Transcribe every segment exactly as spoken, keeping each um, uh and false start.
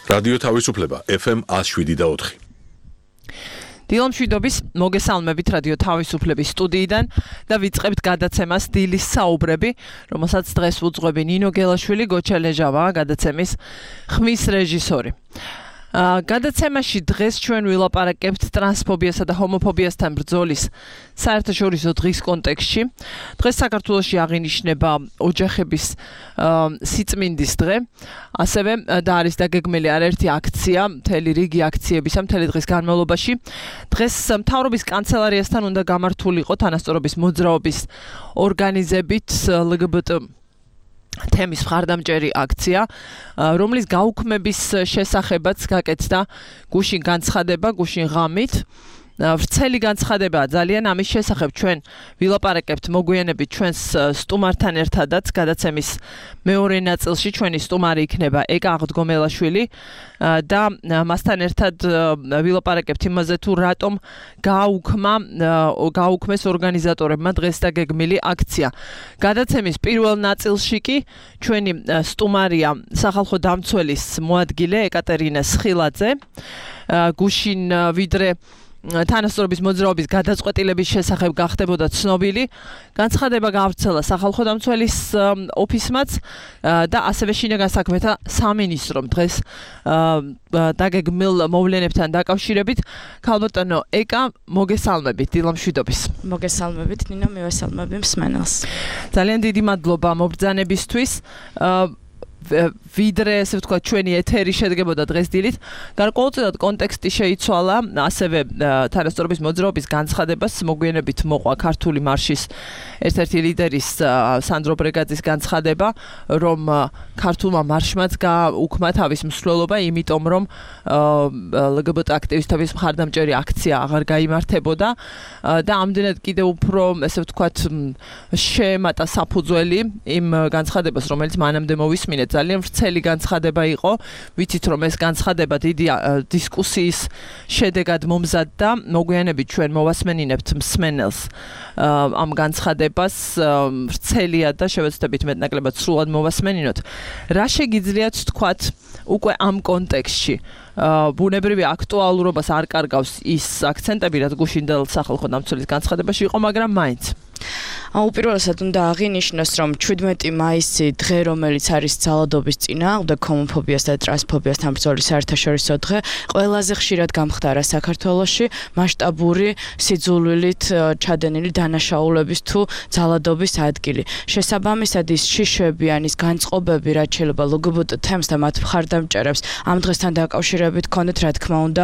რადიო თავისუფლება ეფ ემ one oh seven და four. დილო მშვიდობის, მოგესალმებით რადიო თავისუფლების სტუდიიდან და ვიწყებთ გადაცემას დილის საუბრები, რომელსაც დღეს უძღვები ნინო გელაშვილი, გოჩა ლეჟავა, გადაცემის ხმის რეჟისორი. გადაცემაში დღეს ჩვენ ვილაპარაკებთ ტრანსფობიასა და ჰომოფობიასთან ბრძოლის საერთაშორისო დღის კონტექსტში. დღეს საქართველოში აღინიშნება ოჯახების სიწმინდის დღე, ასევე და არის დაგეგმილი არაერთი აქცია, მთელი რიგი აქციებისა მთელი დღის განმავლობაში. დღეს მთავრობის კანცელარიასთან უნდა გამართულიყო თანასწორობის მოძრაობის ორგანიზებით ელ გი ბი ტი თემის მხარდამჭერი აქცია, რომლის გაუქმების შესახებაც გაკეთდა გუშინ განცხადება, გუშინ ღამით. ვრცელი განცხადებაა ძალიან ამის შესახებ ჩვენ ვილაპარაკებთ მოგვიანებით ჩვენს სტუმართან ერთადაც გადაცემის მეორე ნაწილში ჩვენი სტუმარი იქნება ეკა აღდგომელაშვილი და მასთან ერთად ვილაპარაკებთ იმაზე თუ რატომ გააუქმა გააუქმეს ორგანიზატორებმა დღეს დაგეგმილი აქცია. გადაცემის პირველ ნაწილში კი ჩვენი სტუმარია სახალხო დამცველის მოადგილე ეკატერინე სხილაძე. გუშინ ვიდრე თანასწორობის მოძრაობის გადაწყვეტილების შესახებ გახდებოდა ცნობილი, განცხადება გაავრცელა სახალხო დამცველის ოფისმაც და ასევე შინაგან საქმეთა სამინისტრომ დღეს დაგეგმილ მოვლენებთან დაკავშირებით. ქალბატონო ეკა, მოგესალმებით, დილო მშვიდობის. მოგესალმებით, ნინო, მივესალმები მსმენელს. ძალიან დიდი მადლობა მობრძანებისთვის. ვიდრე ესე ვთქვათ ჩვენი ეთერი შედგებოდა დღეს დილით, გარკვეულწილად კონტექსტი შეიცვალა, ასევე თანასწორობის მოძრაობის განცხადებას მოგვიანებით მოყვა ქართული მარშის ერთ-ერთი ლიდერის სანდრო ბრეგაძის განცხადება, რომ ქართულმა მარშმაც გააუქმა თავის მსვლელობა, იმიტომ რომ ელ გი ბი ტი აქტივისტების მხარდამჭერი აქცია აღარ გაიმართებოდა და ამდენად კიდევ უფრო ესე ვთქვათ შეემატა საფუძველი იმ განცხადებას, რომელიც მანამდე მოვისმინეთ. ძალიან ვრცელი განცხადება იყო, ვიცით რომ ეს განცხადება დიდი დისკუსიის შედეგად მომზადდა, მოგვიანებით ჩვენ მოვასმენინებთ მსმენელს ამ განცხადებას, ვრცელია და შევეცდებით მეტნაკლებად სრულად მოვასმენინოთ. რა შეგიძლიათ თქვათ უკვე ამ კონტექსტში? ბუნებრივი აქტუალურობას არ კარგავს ის აქცენტები, რაც გუშინდელ სახალხო დამცველის განცხადებაში იყო, მაგრამ მაინც უპირველესად უნდა აღინიშნოს, რომ შვიდმეტი მაისი დღე, რომელიც არის ძალადობის წინააღმდეგ, ჰომოფობიას და ტრანსფობიასთან ბრძოლის საერთაშორისო დღე, ყველაზე ხშირად გამხდარა საქართველოში მასშტაბური სიძულვილით ჩადენილი დანაშაულების თუ ძალადობის ადგილი. შესაბამისად, ის შიშვები ან ის განწყობები, რაც შეიძლება ელ გი ბი ტი თემს და მათ მხარდამჭერებს ამ დღესთან დაკავშირებით ქონდეთ, რა თქმა უნდა,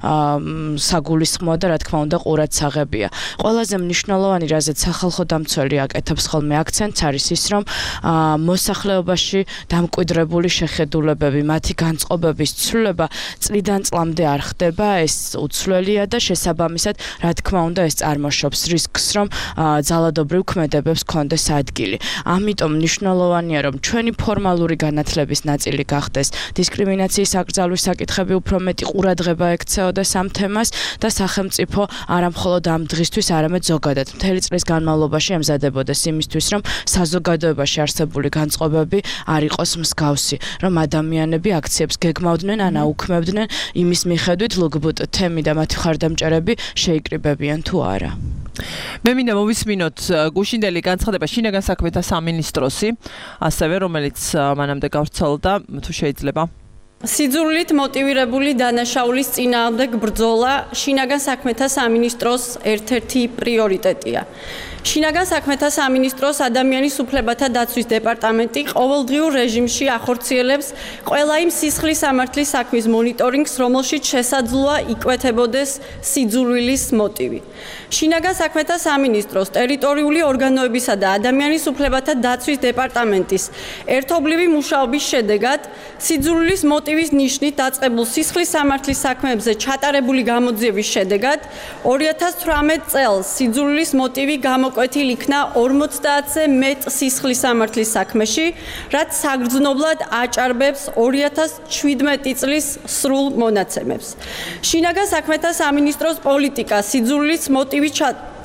საგულისხმოა და რა თქმა უნდა, ყურადსაღებია. ყველაზე მნიშვნელოვანი, რაზეც სახალხო დამცველი აკეთებს ხოლმე აქცენტს, არის ის, რომ მოსახლეობაში დამკვიდრებული შეხედულებები, მათი განწყობების ცვლილება წლიდან წლამდე არ ხდება, ეს უცვლელია და შესაბამისად, რა თქმა უნდა, ეს წარმოშობს რისკს, რომ ძალადობრივ ქმედებებს ქონდეს ადგილი. ამიტომ მნიშვნელოვანია, რომ ჩვენი ფორმალური განათლების ნაწილი გახდეს დისკრიმინაციის აკრძალვის საკითხები უფრო მეტი ყურადღება ექცეოდეს ამ თემას და სახელმწიფო არა მხოლოდ ამ დღისთვის, არამედ ზოგადად მთელი წლის განმავლობაში ემზადებოდეს იმისთვის, რომ საზოგადოებაში არსებული განწყობები არ იყოს მსგავსი, რომ ადამიანები აქციებს გეგმავდნენ ან აუქმებდნენ იმის მიხედვით, ელ გი ბი ტი თემი და მათი მხარდამჭერები შეიკრიბებიან თუ არა. მე მინდა მოვისმინოთ გუშინდელი განცხადება შინაგან საქმეთა სამინისტროსი, ასევე რომელიც მანამდე გავრცელდა, თუ შეიძლება. სიძულვილით მოტივირებული დანაშაულის წინააღმდეგ ბრძოლა შინაგან საქმეთა სამინისტროს ერთ-ერთი პრიორიტეტია. შინაგან საქმეთა სამინისტროს ადამიანის უფლებათა დაცვის დეპარტამენტი ყოველდღიურ რეჟიმში ახორციელებს ყველა იმ სისხლის სამართლის საქმის მონიტორინგს, რომელშიც შესაძლოა იკვეთებოდეს სიძულვილის მოტივი. შინაგან საქმეთა სამინისტროს ტერიტორიული ორგანოებისა და ადამიანის უფლებათა დაცვის დეპარტამენტის ერთობლივი მუშაობის შედეგად სიძულვილის მოტივის ნიშნით დაწყებულ სისხლის სამართლის საქმეებზე ჩატარებული გამოძიების შედეგად ორი ათას თვრამეტ წელს სიძულვილის მოტივი გამოკვეთილ იქნა ორმოცდაათზე მეტ სისხლის სამართლის საქმეში, რაც საგრძნობლად აჭარბებს ორი ათას შვიდმეტი წლის სრულ მონაცემებს. შინაგან საქმეთა სამინისტროს პოლიტიკა სიძულვილის მოტივის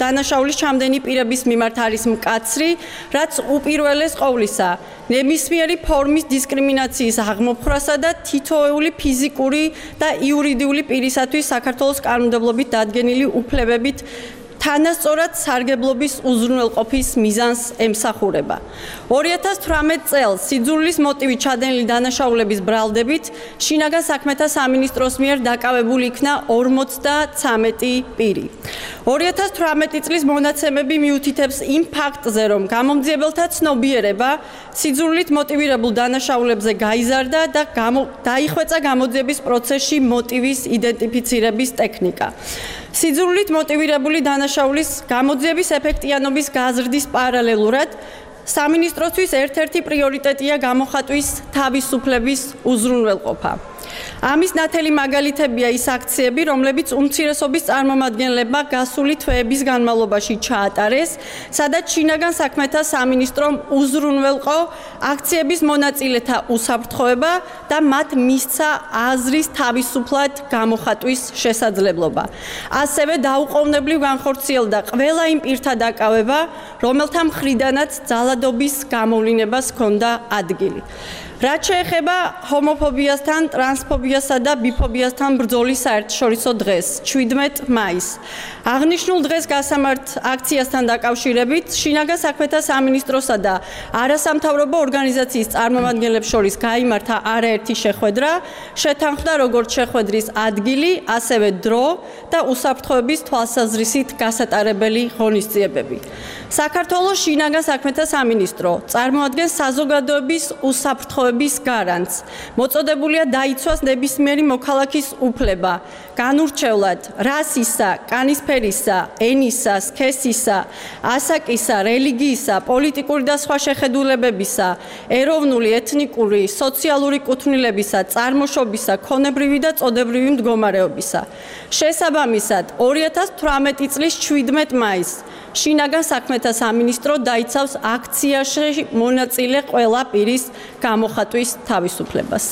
დანაშაულის ჩამდენი პირების მიმართ არის მკაცრი, რაც უპირველეს ყოვლისა ნებისმიერი ფორმის დისკრიმინაციის აღმოფხვრასა და თითოეული ფიზიკური და იურიდიული პირისათვის საქართველოს კანონმდებლობით დადგენილი უფლებებით თანასწორად სარგებლობის უზრუნველყოფის მიზანს ემსახურება. ორი ათას თვრამეტ წელს სიძულვის მოტივით ჩადენილი დანაშაულების ბრალდებით შინაგან საქმეთა სამინისტროს მიერ დაკავებული იქნა ორმოცდათვრამეტი პირი. ორი ათას თვრამეტი წლის მონაცემები მიუთითებს იმ ფაქტზე, რომ გამომძიებელთა ცნობიერება სიძულვით მოტივირებულ დანაშაულებზე გაიზარდა და დაიხვეწა გამოძიების პროცესში მოტივის იდენტიფიცირების ტექნიკა. სიძულვით მოტივირებული დანაშაულის გამოძიების ეფექტიანობის გაზრდის პარალელურად სამინისტროსთვის ერთ-ერთი პრიორიტეტია გამოხატვის თავისუფლების უზრუნველყოფა. ამის ნათელი მაგალითებია ის აქციები, რომლებიც უმცირესობის წარმომადგენლებმა გასული თვეების განმავლობაში ჩაატარეს, სადაც შინაგან საქმეთა სამინისტრომ უზრუნველყო აქციების მონაწილეთა უსაფრთხოება და მათ მისცა აზრის თავისუფლად გამოხატვის შესაძლებლობა. ასევე დაუყოვნებლივ განხორციელდა ყველა იმ პირთა დაკავება, რომელთა მხრიდანაც ძალადობის გამოვლინებას ჰქონდა ადგილი. რაც შეეხება ჰომოფობიასთან, ტრანსფობიასა და ბიფობიასთან ბრძოლის საერთაშორისო დღეს, შვიდმეტ მაისს. აღნიშნულ დღეს გასამართ აქციასთან დაკავშირებით, შინაგან საქმეთა სამინისტროსა და არასამთავრობო ორგანიზაციის წარმომადგენლებს შორის გაიმართა არაერთი შეხვედრა, შეთანხმდა როგორც შეხვედრის ადგილი, ასევე დრო და უსაფრთხოების თვალსაზრისით გასატარებელი ღონისძიებები. საქართველოს შინაგან საქმეთა სამინისტრო წარმოადგენს საზოგადოების უსაფრთხოების გარანტს. მოწოდებულია დაიცვას ნებისმიერი მოქალაქის უფლება, განურჩევლად რასისა, კანისფერისა, ენისა, სქესისა, ასაკისა, რელიგიისა, პოლიტიკური და სხვა შეხედულებებისა, ეროვნული, ეთნიკური, სოციალური კუთვნილებისა, წარმოშობისა, ქონებრივი და წოდებრივი მდგომარეობისა. შესაბამისად, ორი ათას თვრამეტი წლის შვიდმეტ მაისს შინაგან საქმეთა სამინისტრო დაიცავს აქციაში მონაწილე ყველა პირის გამოხატვის თავისუფლებას.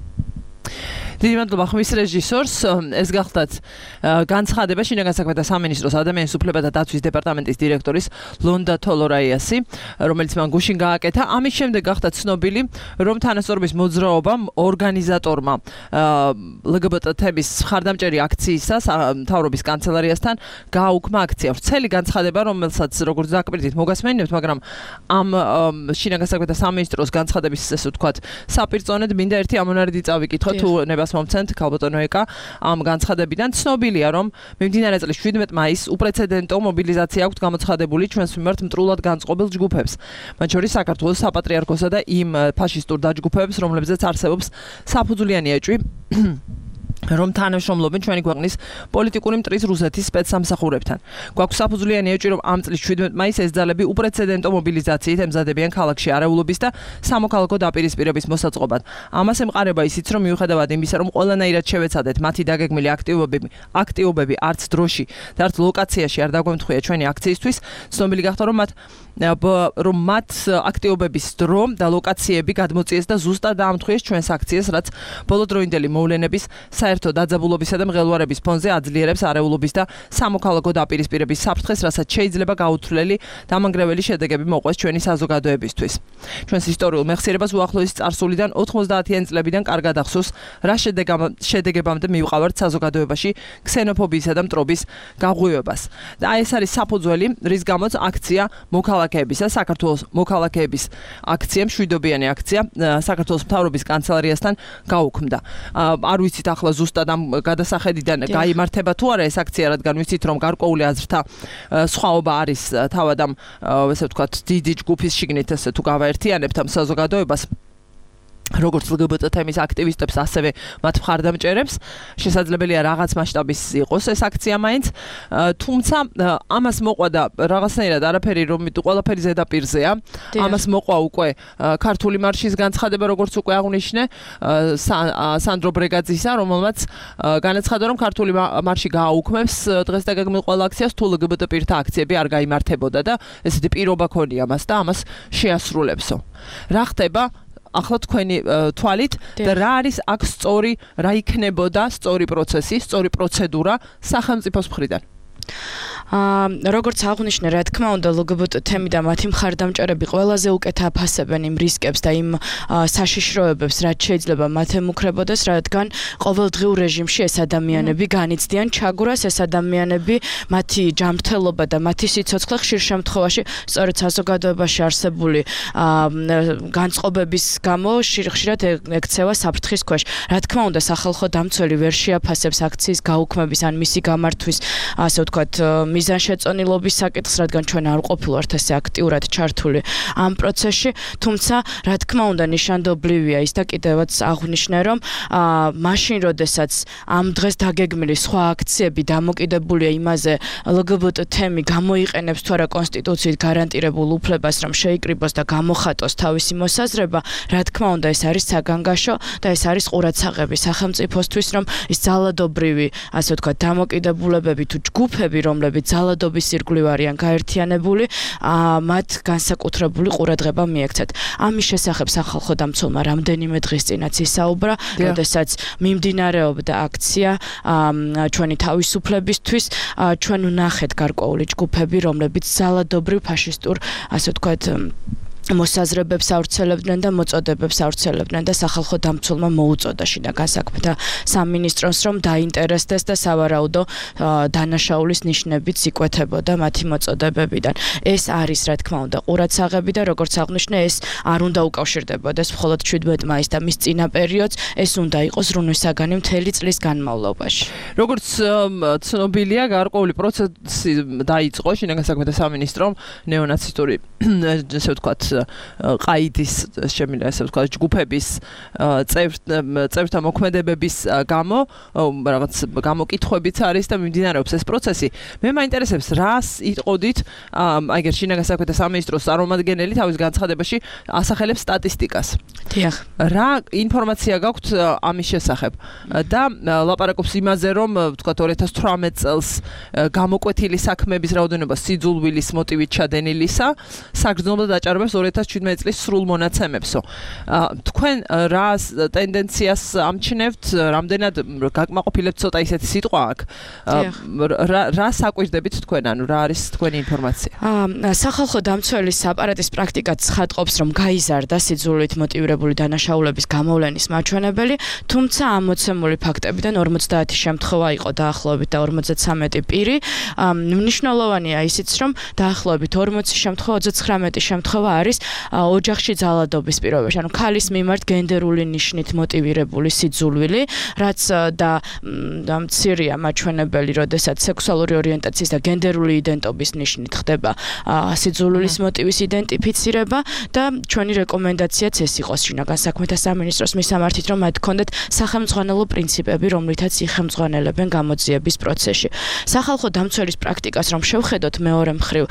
დიდი მადლობა ხმის რეჟისორს. ეს გახლდათ განცხადება შინაგან საქმეთა სამინისტროს ადამიანის უფლებათა დაცვის დეპარტამენტის დირექტორის ლონდა თოლორაიასი, რომელიც მან გუშინ გააკეთა. ამის შემდეგ გახდა ცნობილი, რომ თანასწორობის მოძრაობამ ორგანიზატორმა ლგბტ-ების მხარდამჭერი აქციისა მთავრობის კანცელარიასთან გააუქმა აქცია. ვრცელი განცხადება, რომელსაც როგორც დაკვირდით მოგასმენინებთ, მაგრამ ამ შინაგან საქმეთა სამინისტროს განცხადების ესე ვთქვათ, საპირწონედ მინდა ერთი ამონარიდი წავიკითხო თუ ნებას მომცემთ ქალბატონო ეკა ამ განცხადებიდან. ცნობილია, რომ მიმდინარე წლის შვიდმეტ მაისს უპრეცედენტო მობილიზაცია აქვს გამოცხადებული ჩვენს მიმართ მტრულად განწყობილ ჯგუფებს, მათ შორის საქართველოს საპატრიარქოსა და იმ ფაშისტურ დაჯგუფებებს, რომლებზეც არსებობს საფუძვლიანი ეჭვი, რომ თანამშრომლობენ ჩვენი ქვეყნის პოლიტიკური მტრის რუსეთის სპეცსამსახურებთან. გვაქვს საფუძვლიანი ეჭვი, რომ ამ წლის შვიდმეტ მაისს ეს ძალები უპრეცედენტო მობილიზაციით ემზადებიან ქალაქში არეულობის და სამოქალაქო დაპირისპირების მოსაწყობად. ამას ემყარება ისიც, რომ მიუხედავად იმისა, რომ ყველანაირად შევეცადეთ მათი დაგეგმილი აქტივობები, აქტივობები არც დროში და არც ლოკაციაში არ დაგვემთხვია ჩვენი აქციისთვის, ცნობილი გახდა, რომ მათ რომ მათ აქტივობების დრო და ლოკაციები გადმოწიეს და ზუსტად დაამთხვიეს ჩვენს აქციას, რაც ბოლოდროინდელი მოვლენების საერთო დაძაბულობისა და მღელვარების ფონზე აძლიერებს არეულობის და სამოქალაქო დაპირისპირების საფრთხეს, რასაც შეიძლება გაუთვლელი დამანგრეველი შედეგები მოყვეს ჩვენი საზოგადოებისთვის. ჩვენს ისტორიულ მეხსიერებას უახლოესი წარსულიდან ოთხმოცდაათიანი წლებიდან კარგად ახსოვს, რა შედეგებამდე მივყავართ საზოგადოებაში ქსენოფობიისა და მტრობის გაღვივებას. და ეს არის საფუძველი, რის გამოც აქცია მოქალაქეებისა, საქართველოს მოქალაქეების აქცია, მშვიდობიანი აქცია საქართველოს მთავრობის კანცელარიასთან გაუქმდა. არ ვიცით ახლა ზუსტად ამ გადასახედიდან გაიმართება თუ არა ეს აქცია, რადგან ვიცით, რომ გარკვეული აზრთა სხვაობა არის თავად ამ ესე ვთქვათ დიდი ჯგუფის შიგნით ესე თუ გავაერთიანებთ ამ საზოგადოებას, როგორც ლგბტ-ების აქტივისტებს, ასევე მათ მხარდამჭერებს, შესაძლებელია რაღაც მასშტაბის იყოს ეს აქცია მაინც, თუმცა ამას მოყვა და რაღაცნაირად არაფერი რომ ყველაფერი ზედაპირზეა, ამას მოყვა უკვე ქართული მარშის განცხადება, როგორც უკვე აღნიშნე სანდრო ბრეგაძისა, რომელმაც განაცხადა, რომ ქართული მარში გააუქმებს დღეს დაგეგმილ ყველა აქციას, თუ ლგბტ პირთა აქციები არ გაიმართებოდა და ესეთი პირობა ქონია მას და ამას შეასრულებსო. რა ხდება ახლა თქვენი თვალით და რა არის აქ სწორი, რა იქნებოდა სწორი პროცესი, სწორი პროცედურა სახელმწიფოს მხრიდან? როგორც აღნიშნე, რა თქმა უნდა, ლგბტ თემი და მათი მხარდამჭერები ყველაზე უკეთ აფასებენ იმ რისკებს და იმ საშიშროებებს, რაც შეიძლება მათ ემუქრებოდეს, რადგან ყოველდღიურ რეჟიმში ეს ადამიანები განიცდიან ჩაგვრას, ეს ადამიანები, მათი ჯანმრთელობა და მათი სიცოცხლე ხშირ შემთხვევაში სწორედ საზოგადოებაში არსებული განწყობების გამო ხშირად ექცევა საფრთხის ქვეშ. რა თქმა უნდა, სახალხო დამცველი ვერ შეაფასებს აქციის გაუქმების ან მისი გამართვის, ასე ვთქვათ, მიზანშეწონილობის საკითხს, რადგან ჩვენ არ ყოფილვართ ესე აქტიურად ჩართული ამ პროცესში, თუმცა რა თქმა უნდა ნიშანდობლივია ის და კიდევაც აღვნიშნე, რომ მაშინ, როდესაც ამ დღეს დაგეგმილი სხვა აქციები დამოკიდებულია იმაზე, ლგბტ თემი გამოიყენებს თუ არა კონსტიტუციით გარანტირებულ უფლებას, რომ შეიკრიბოს და გამოხატოს თავისი მოსაზრება, რა თქმა უნდა ეს არის საგანგაშო და ეს არის ყურადსაღები სახელმწიფოსთვის, რომ ის ძალადობრივი, ასე ვთქვათ, დამოკიდებულებები თუ ჯგუფები, რომლებიც ძალადობის ირგვლივ არიან გაერთიანებული, მათ განსაკუთრებული ყურადღება მიექცეთ. ამის შესახებ სახალხო დამცველმა რამდენიმე დღის წინაც ისაუბრა, როდესაც მიმდინარეობდა აქცია ჩვენი თავისუფლებისთვის, ჩვენ ვნახეთ გარკვეული ჯგუფები, რომლებიც ძალადობრივ ფაშისტურ, ასე ვთქვათ, მოსაზრებებს ავრცელებდნენ და მოწოდებებს ავრცელებდნენ და სახალხო დამცველმა მოუწოდა შინაგან საქმეთა სამინისტროს, რომ დაინტერესდეს და სავარაუდო დანაშაულის ნიშნებით იკვეთებოდა მათი მოწოდებებიდან. ეს არის, რა თქმა უნდა, ყურადსაღები და როგორც აღნიშნე, ეს არ უნდა უკავშირდებოდეს მხოლოდ შვიდმეტ მაისს და მის წინა პერიოდს, ეს უნდა იყოს რუნვისაგანი მთელი წლის განმავლობაში. როგორც ცნობილია, გარკვეული პროცესი დაიწყო შინაგან საქმეთა სამინისტრომ ნეონაცისტური, ესე ვთქვათ, ყაიდის შემიძლია ესე ვთქვათ ჯგუფების წევრთა მოქმედებების გამო რაღაც გამოკითხვებიც არის და მიმდინარეობს ეს პროცესი. მე მაინტერესებს, რას იტყოდით, აიგერ შინაგან საქმეთა სამინისტროს წარმომადგენელი თავის განცხადებაში ასახელებს სტატისტიკას. დიახ. რა ინფორმაცია გაქვთ ამის შესახებ და ლაპარაკობს იმაზე, რომ ვთქვათ ორი ათას თვრამეტ წელს გამოკვეთილი საქმეების რაოდენობა სიძულვილის მოტივით ჩადენილისა, საგრძნობლად აჭარბებს ორი ათას შვიდმეტ წლის სრულ მონაცემებსო. თქვენ რა ტენდენციას ამჩნევთ, რამდენად გაკმაყოფილებთ ცოტა ისეთი სიტყვა აქვს? რა საკვირდებით თქვენ, ანუ რა არის თქვენი ინფორმაცია? სახალხო დამცველის აპარატის პრაქტიკა ცხადყოფს, რომ გაიზარდა სიძულვილით მოტივირებული დანაშაულების გამოვლენის მაჩვენებელი, თუმცა ამოცემული ფაქტებიდან ორმოცდაათი შემთხვევა იყო დაახლოებით და ორმოცდათვრამეტი პირი. მნიშვნელოვანია ისიც, რომ დაახლოებით ორმოცი შემთხვევა, ოცდათხრამეტი შემთხვევა არის ოჯახში ძალადობის პირობებში, ანუ ქალის მიმართ გენდერული ნიშნით მოტივირებული სიძულვილი, რაც და მცირეა მაჩვენებელი, როდესაც სექსუალური ორიენტაციის და გენდერული იდენტობის ნიშნით ხდება სიძულვილის მოტივის იდენტიფიცირება და ჩვენი რეკომენდაციაც ეს იყოს შინაგან საქმეთა სამინისტროს მისამართით, რომ მათ ჰქონდეთ სახელმძღვანელო პრინციპები, რომლითაც იხელმძღვანელებენ გამოძიების პროცესში. სახალხო დამცველის პრაქტიკას რომ შევხედოთ მეორე მხრივ,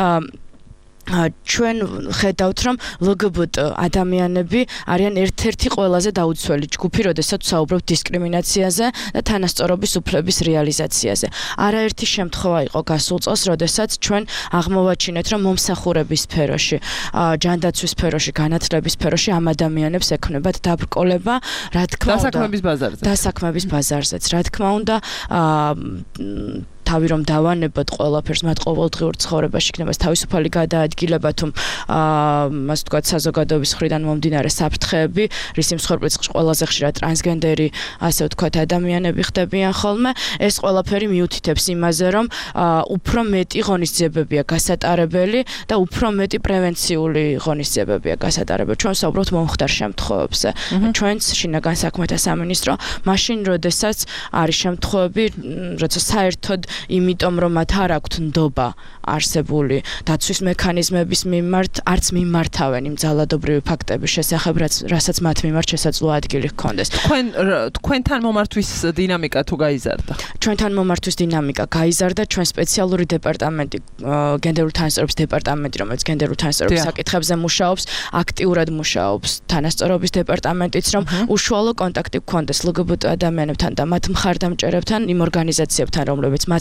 ჩვენ ხედავთ, რომ ლგბტ ადამიანები არიან ერთ-ერთი ყველაზე დაუცველი ჯგუფი, როდესაც საუბრობთ დისკრიმინაციაზე და თანასწორობის უფლების რეალიზაციაზე. არაერთი შემთხვევა იყო გასულ წელს, როდესაც ჩვენ აღმოვაჩინეთ, რომ მომსახურების სფეროში, ჯანდაცვის სფეროში, განათლების სფეროში ამ ადამიანებს ექნებათ დაბრკოლება, რა თქმა უნდა, დასაქმების ბაზარზე. დასაქმების ბაზარზეც, რა თქმა უნდა, თავი რომ დავანებოთ ყველაფერს მათ ყოველდღიურ ცხოვრებაში იქნება თავისუფალი გადაადგილება თუ ასე ვთქვათ საზოგადოების მხრიდან მომდინარე საფრთხეები, რის მსხვერპლიც ყველაზე ხშირად ტრანსგენდერი, ასე ვთქვათ ადამიანები ხდებიან ხოლმე, ეს ყველაფერი მიუთითებს იმაზე, რომ უფრო მეტი ღონისძიებებია გასატარებელი და უფრო მეტი პრევენციული ღონისძიებებია გასატარებელი. ჩვენ საუბრობთ მომხდარ შემთხვევებზე. ჩვენც შინაგან საქმეთა სამინისტრო მაშინ, როდესაც არის შემთხვევები, როცა საერთოდ იმიტომ რომ მათ არ აქვთ ნდობა არსებული დაცვის მექანიზმების მიმართ, არც მიმართავენ იმ ძალადობრივი ფაქტების შესახებ, რასაც მათ მიმართ შესაძლო ადგილი ჰქონდეს. თქვენ თქვენთან მომართვის დინამიკა თუ გაიზარდა? ჩვენთან მომართვის დინამიკა გაიზარდა, ჩვენ სპეციალური დეპარტამენტი, გენდერული თანასწორობის დეპარტამენტი, რომელიც გენდერული თანასწორობის საკითხებზე მუშაობს, აქტიურად მუშაობს თანასწორობის დეპარტამენტიც, რომ უშუალო კონტაქტი გქონდეს ლგბტ ადამიანებთან და მათ მხარდამჭერებთან, იმ ორგანიზაციებთან, რომლებიც მათ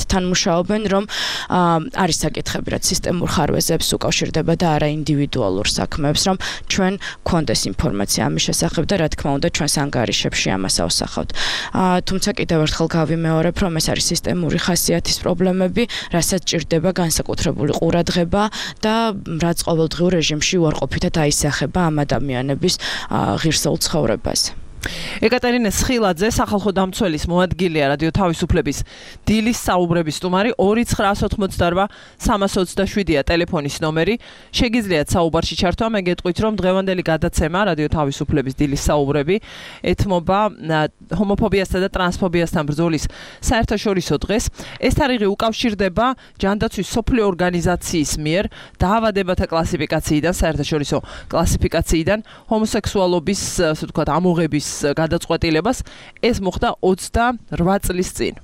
მათთან მუშაობენ, რომ არის საკითხები, რაც სისტემურ ხარვეზებს უკავშირდება და არა ინდივიდუალურ საქმეებს, რომ ჩვენ გვქონდეს ინფორმაცია ამის შესახებ და რა თქმა უნდა ჩვენს ანგარიშებში ამას ავსახავთ. თუმცა კიდევ ერთხელ გავიმეორებ, რომ ეს არის სისტემური ხასიათის პრობლემები, რასაც ჭირდება განსაკუთრებული ყურადღება და რაც ყოველდღიურ რეჟიმში უარყოფითად აისახება ამ ადამიანების ღირსეულ ცხოვრებას. ეკატერინე სხილაძე, სახალხო დამცველის მოადგილეა რადიო თავისუფლების დილის საუბრების სტუმარი. ორი ცხრაას ოცდაოთხ სამას ოცდაშვიდია ტელეფონის ნომერი. შეგიძლიათ საუბარში ჩართვა. მე გეტყვით, რომ დღევანდელი გადაცემა რადიო თავისუფლების დილის საუბრები ეთმობა ჰომოფობიასთან და ტრანსფობიასთან ბრძოლის საერთაშორისო დღეს. ეს თარიღი უკავშირდება ჯანდაცვის მსოფლიო ორგანიზაციის მიერ დაავადებათა კლასიფიკაციიდან, საერთაშორისო კლასიფიკაციიდან ჰომოსექსუალობის, ასე ვთქვათ, ამოღების გადაწყვეტილებას. ეს მოხდა ოცდარვა წლის წინ.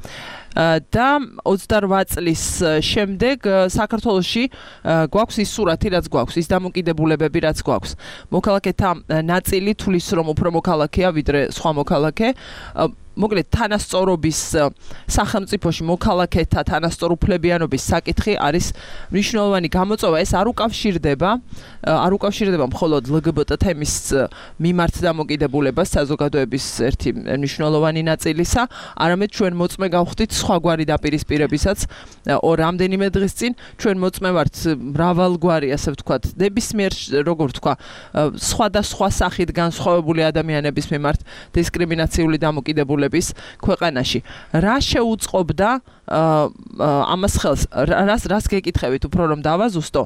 და ოცდარვა წლის შემდეგ საქართველოში გვაქვს ის სურათი, რაც გვაქვს, ის დამოკიდებულებები, რაც გვაქვს. მოქალაქეთა ნაწილი თulis რომ უფრო მოქალაქეა ვიდრე სხვა მოქალაქე. მოკლედ თანასწორობის სახელმწიფოში მოქალაქეთა თანასწორუფლებიანობის საკითხი არის მნიშვნელოვანი გამოწვევა. ეს არ უკავშირდება, არ უკავშირდება მხოლოდ L G B T თემის მიმართ დამოკიდებულებას, საზოგადოების ერთი მნიშვნელოვანი ნაწილისა, არამედ ჩვენ მოწმე გავხდით სხვაგვარი დაპირისპირებისაც. რამდენიმე დღის წინ ჩვენ მოწმე ვართ მრავალგვარი, ასე ვთქვათ, ნებისმიერ, როგორ ვთქვა, სხვადასხვა სახით განსხვავებული ადამიანების მიმართ დისკრიმინაციული დამოკიდებულება ქვეყანაში. რა შეუწყობდა ამას ხელს? რას რას გეკითხებით უფრო რომ დავაზუსტო?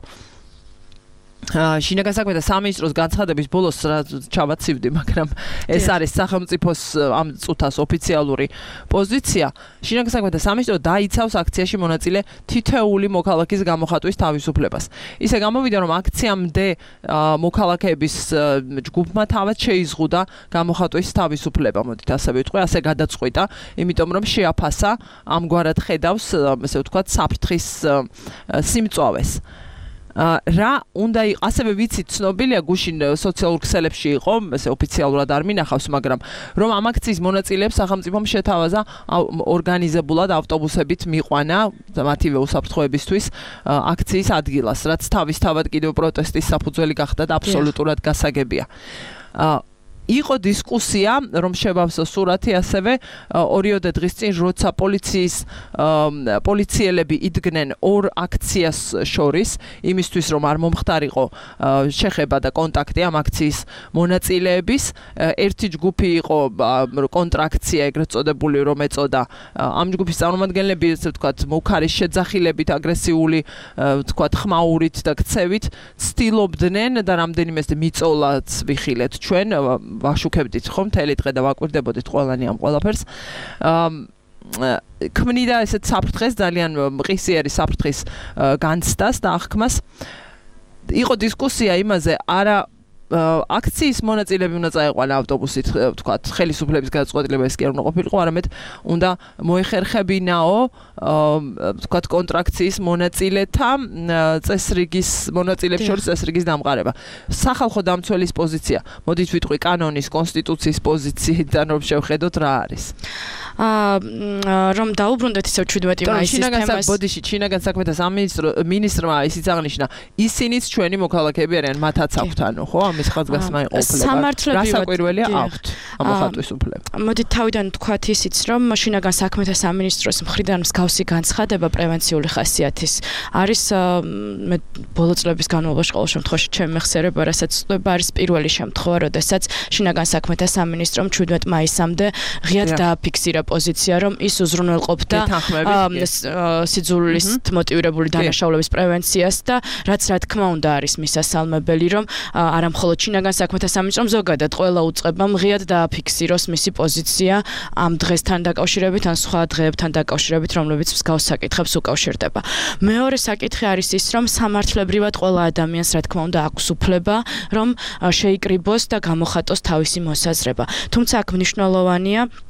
შინაგან საქმეთა სამინისტროს განცხადების ბოლოს ჩავაცივდი, მაგრამ ეს არის სახელმწიფოს ამ წუთას ოფიციალური პოზიცია. შინაგან საქმეთა სამინისტრო დაიცავს აქციაში მონაწილე თითოეული მოქალაქის გამოხატვის თავისუფლებას. ისე გამოვიდა, რომ აქციამდე მოქალაქეების ჯგუფმა თავად შეიზღუდა გამოხატვის თავისუფლება. მოდით ასე ვიტყვი, ასე გადაწყვიტა, იმიტომ რომ შეაფასა ამგვარად ხედავს, ასე ვთქვათ, საფრთხის სიმწვავეს. რა უნდა იყოს, ასევე ვიცით, ცნობილია გუშინ სოციალურ ქსელებში იყო, ესე ოფიციალურად არ მინახავს, მაგრამ რომ ამ აქციის მონაწილეებს სახელმწიფომ შეთავაზა ორგანიზებულად ავტობუსებით მიყვანა მათივე უსაფრთხოებისთვის აქციის ადგილას, რაც თავისთავად კიდევ პროტესტის საფუძველი გახდა და აბსოლუტურად გასაგებია. იყო დისკუსია, რომ შევავსო სურათი, ასევე ორიოდე დღის წინ, როცა პოლიციის პოლიციელები იდგნენ ორ აქციას შორის, იმისთვის რომ არ მომხდარიყო შეხება და კონტაქტი ამ აქციის მონაწილეების, ერთი ჯგუფი იყო კონტრაქცია, ეგრეთ წოდებული, რომ ეწოდა ამ ჯგუფის წარმომადგენლები, ასე ვთქვათ, მუქარის შეძახილებით, აგრესიული, ვთქვათ, ხმაურით და ქცევით, ცდილობდნენ და რამდენიმეს მიწოლაც ვიხილეთ ჩვენ ვაშუქებდით ხომ მთელი დღე და ვაკვირდებოდით ყველანი ამ ყველაფერს. ქმნიდა ესეთ საფრთხეს, ძალიან მყისიერი საფრთხის განცდას და აღქმას. იყო დისკუსია იმაზე, არა აქციის მონაწილეები უნდა წაეყვანა ავტობუსით, ვთქვათ, ხელისუფლების გადაწყვეტილება ეს კი არ უნდა ყოფილიყო, არამედ უნდა მოეხერხებინაო, ვთქვათ, კონტრაქციის მონაწილეთა წესრიგის მონაწილეებს შორის წესრიგის დამყარება. სახალხო დამცველის პოზიცია, მოდით ვიტყვი კანონის, კონსტიტუციის პოზიციიდან რომ შევხედოთ რა არის. რომ დაუბრუნდეთ ისევ შვიდმეტი მაისის თემას. ბოდიში, შინაგან საქმეთა სამინისტრმა ისიც აღნიშნა, ისინიც ჩვენი მოქალაქეები არიან, მათაც აქვთ, ანუ ხო, ამის ხაზგასმა იყო უფლება. რა საკვირველია აქვთ ამ მოხატვის უფლება. მოდით თავიდან ვთქვათ ისიც, რომ შინაგან საქმეთა სამინისტროს მხრიდან მსგავსი განცხადება პრევენციული ხასიათის არის მე ბოლო წლების განმავლობაში ყოველ შემთხვევაში ჩემი მეხსიერება, რასაც ვწვდება, არის პირველი შემთხვევა, როდესაც შინაგან საქმეთა სამინისტრომ შვიდმეტი მაისამდე ღიად დააფიქსირა პოზიცია, რომ ის უზრუნველყოფდა სიძულვილით მოტივირებული დანაშაულების პრევენციას და რაც რა თქმა უნდა არის მისასალმებელი, რომ არა მხოლოდ შინაგან საქმეთა სამინისტრომ, ზოგადად ყველა უწყებამ ღიად დააფიქსიროს მისი პოზიცია ამ დღესთან დაკავშირებით, ან სხვა დღეებთან დაკავშირებით, რომლებიც მსგავს საკითხებს უკავშირდება. მეორე საკითხი არის ის, რომ სამართლებრივად ყველა ადამიანს რა თქმა უნდა აქვს უფლება, რომ შეიკრიბოს და გამოხატოს თავისი მოსაზრება. თუმცა აქ მნიშვნელოვანია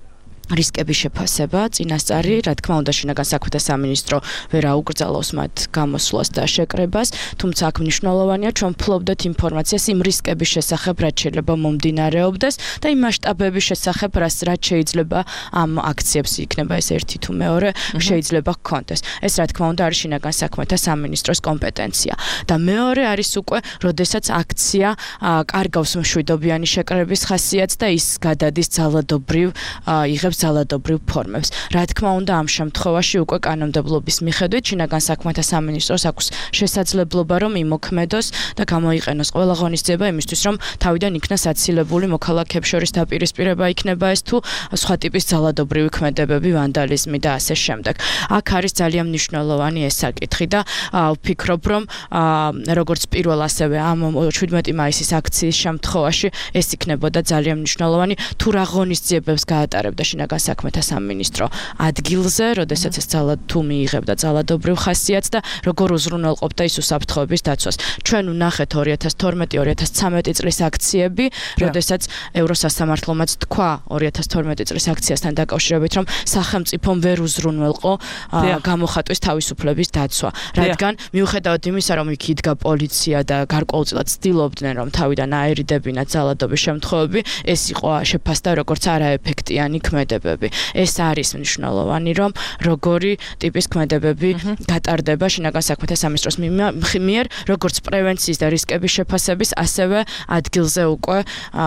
რისკების შეფასება, წინასწარი, რა თქმა უნდა, შინაგან საქმეთა სამინისტრო ვერ აუკრძალავს მათ გამოსვლას და შეკრებას, თუმცა აქ მნიშვნელოვანია, ჩვენ ვფლობდეთ ინფორმაციას იმ რისკების შესახებ, რაც შეიძლება მომდინარეობდეს და იმ მასშტაბების შესახებ, რაც შეიძლება ამ აქციებს იქნება ეს ერთი თუ მეორე, შეიძლება ჰქონდეს. ეს რა თქმა უნდა არის შინაგან საქმეთა სამინისტროს კომპეტენცია. და მეორე არის უკვე, როდესაც აქცია კარგავს მშვიდობიანი შეკრების ხასიათს და ის გადადის ძალადობრივ იღებს ძალადობრივ ფორმებს. რა თქმა უნდა, ამ შემთხვევაში უკვე კანონმდებლობის მიხედვით შინაგან საქმეთა სამინისტროს აქვს შესაძლებლობა რომ იმოქმედოს და გამოიყენოს ყველა ღონისძიება იმისთვის, რომ თავიდან იქნას აცილებული მოქალაქეებს შორის დაპირისპირება იქნება ეს თუ სხვა ტიპის ძალადობრივი ქმედებები, ვანდალიზმი და ასე შემდეგ. აქ არის ძალიან მნიშვნელოვანი ეს საკითხი და ვფიქრობ, რომ როგორც პირველ ასევე ამ შვიდმეტი მაისის აქციის შემთხვევაში ეს იქნებოდა ძალიან მნიშვნელოვანი თუ რა ღონისძიებებს გაატარებდა შინაგან საქმეთა სამინისტრო ადგილზე, როდესაც ეს ძალად თუ მიიღებდა ძალადობრივ ხასიათს და როგორ უზრუნველყოფდა ის უსაფრთხოების დაცვას. ჩვენ ვნახეთ ორი ათას თორმეტი ორი ათას ცხრამეტი წლის აქციები, როდესაც ევროსასამართლომაც თქვა ორი ათას თორმეტი წლის აქციასთან დაკავშირებით, რომ სახელმწიფომ ვერ უზრუნველყო გამოხატვის თავისუფლების დაცვა, რადგან მიუხედავად იმისა, რომ იქ იდგა პოლიცია და გარკვეულწილად ცდილობდნენ, რომ თავიდან აერიდებინათ ძალადობის შემთხვევები, ეს იყო შეფასდა როგორც არაეფექტიანი ქმედებები. ეს არის მნიშვნელოვანი, რომ როგორი ტიპის ქმედებები გატარდება შინაგან საქმეთა სამინისტროს მიერ, როგორც პრევენციის და რისკების შეფასების, ასევე ადგილზე უკვე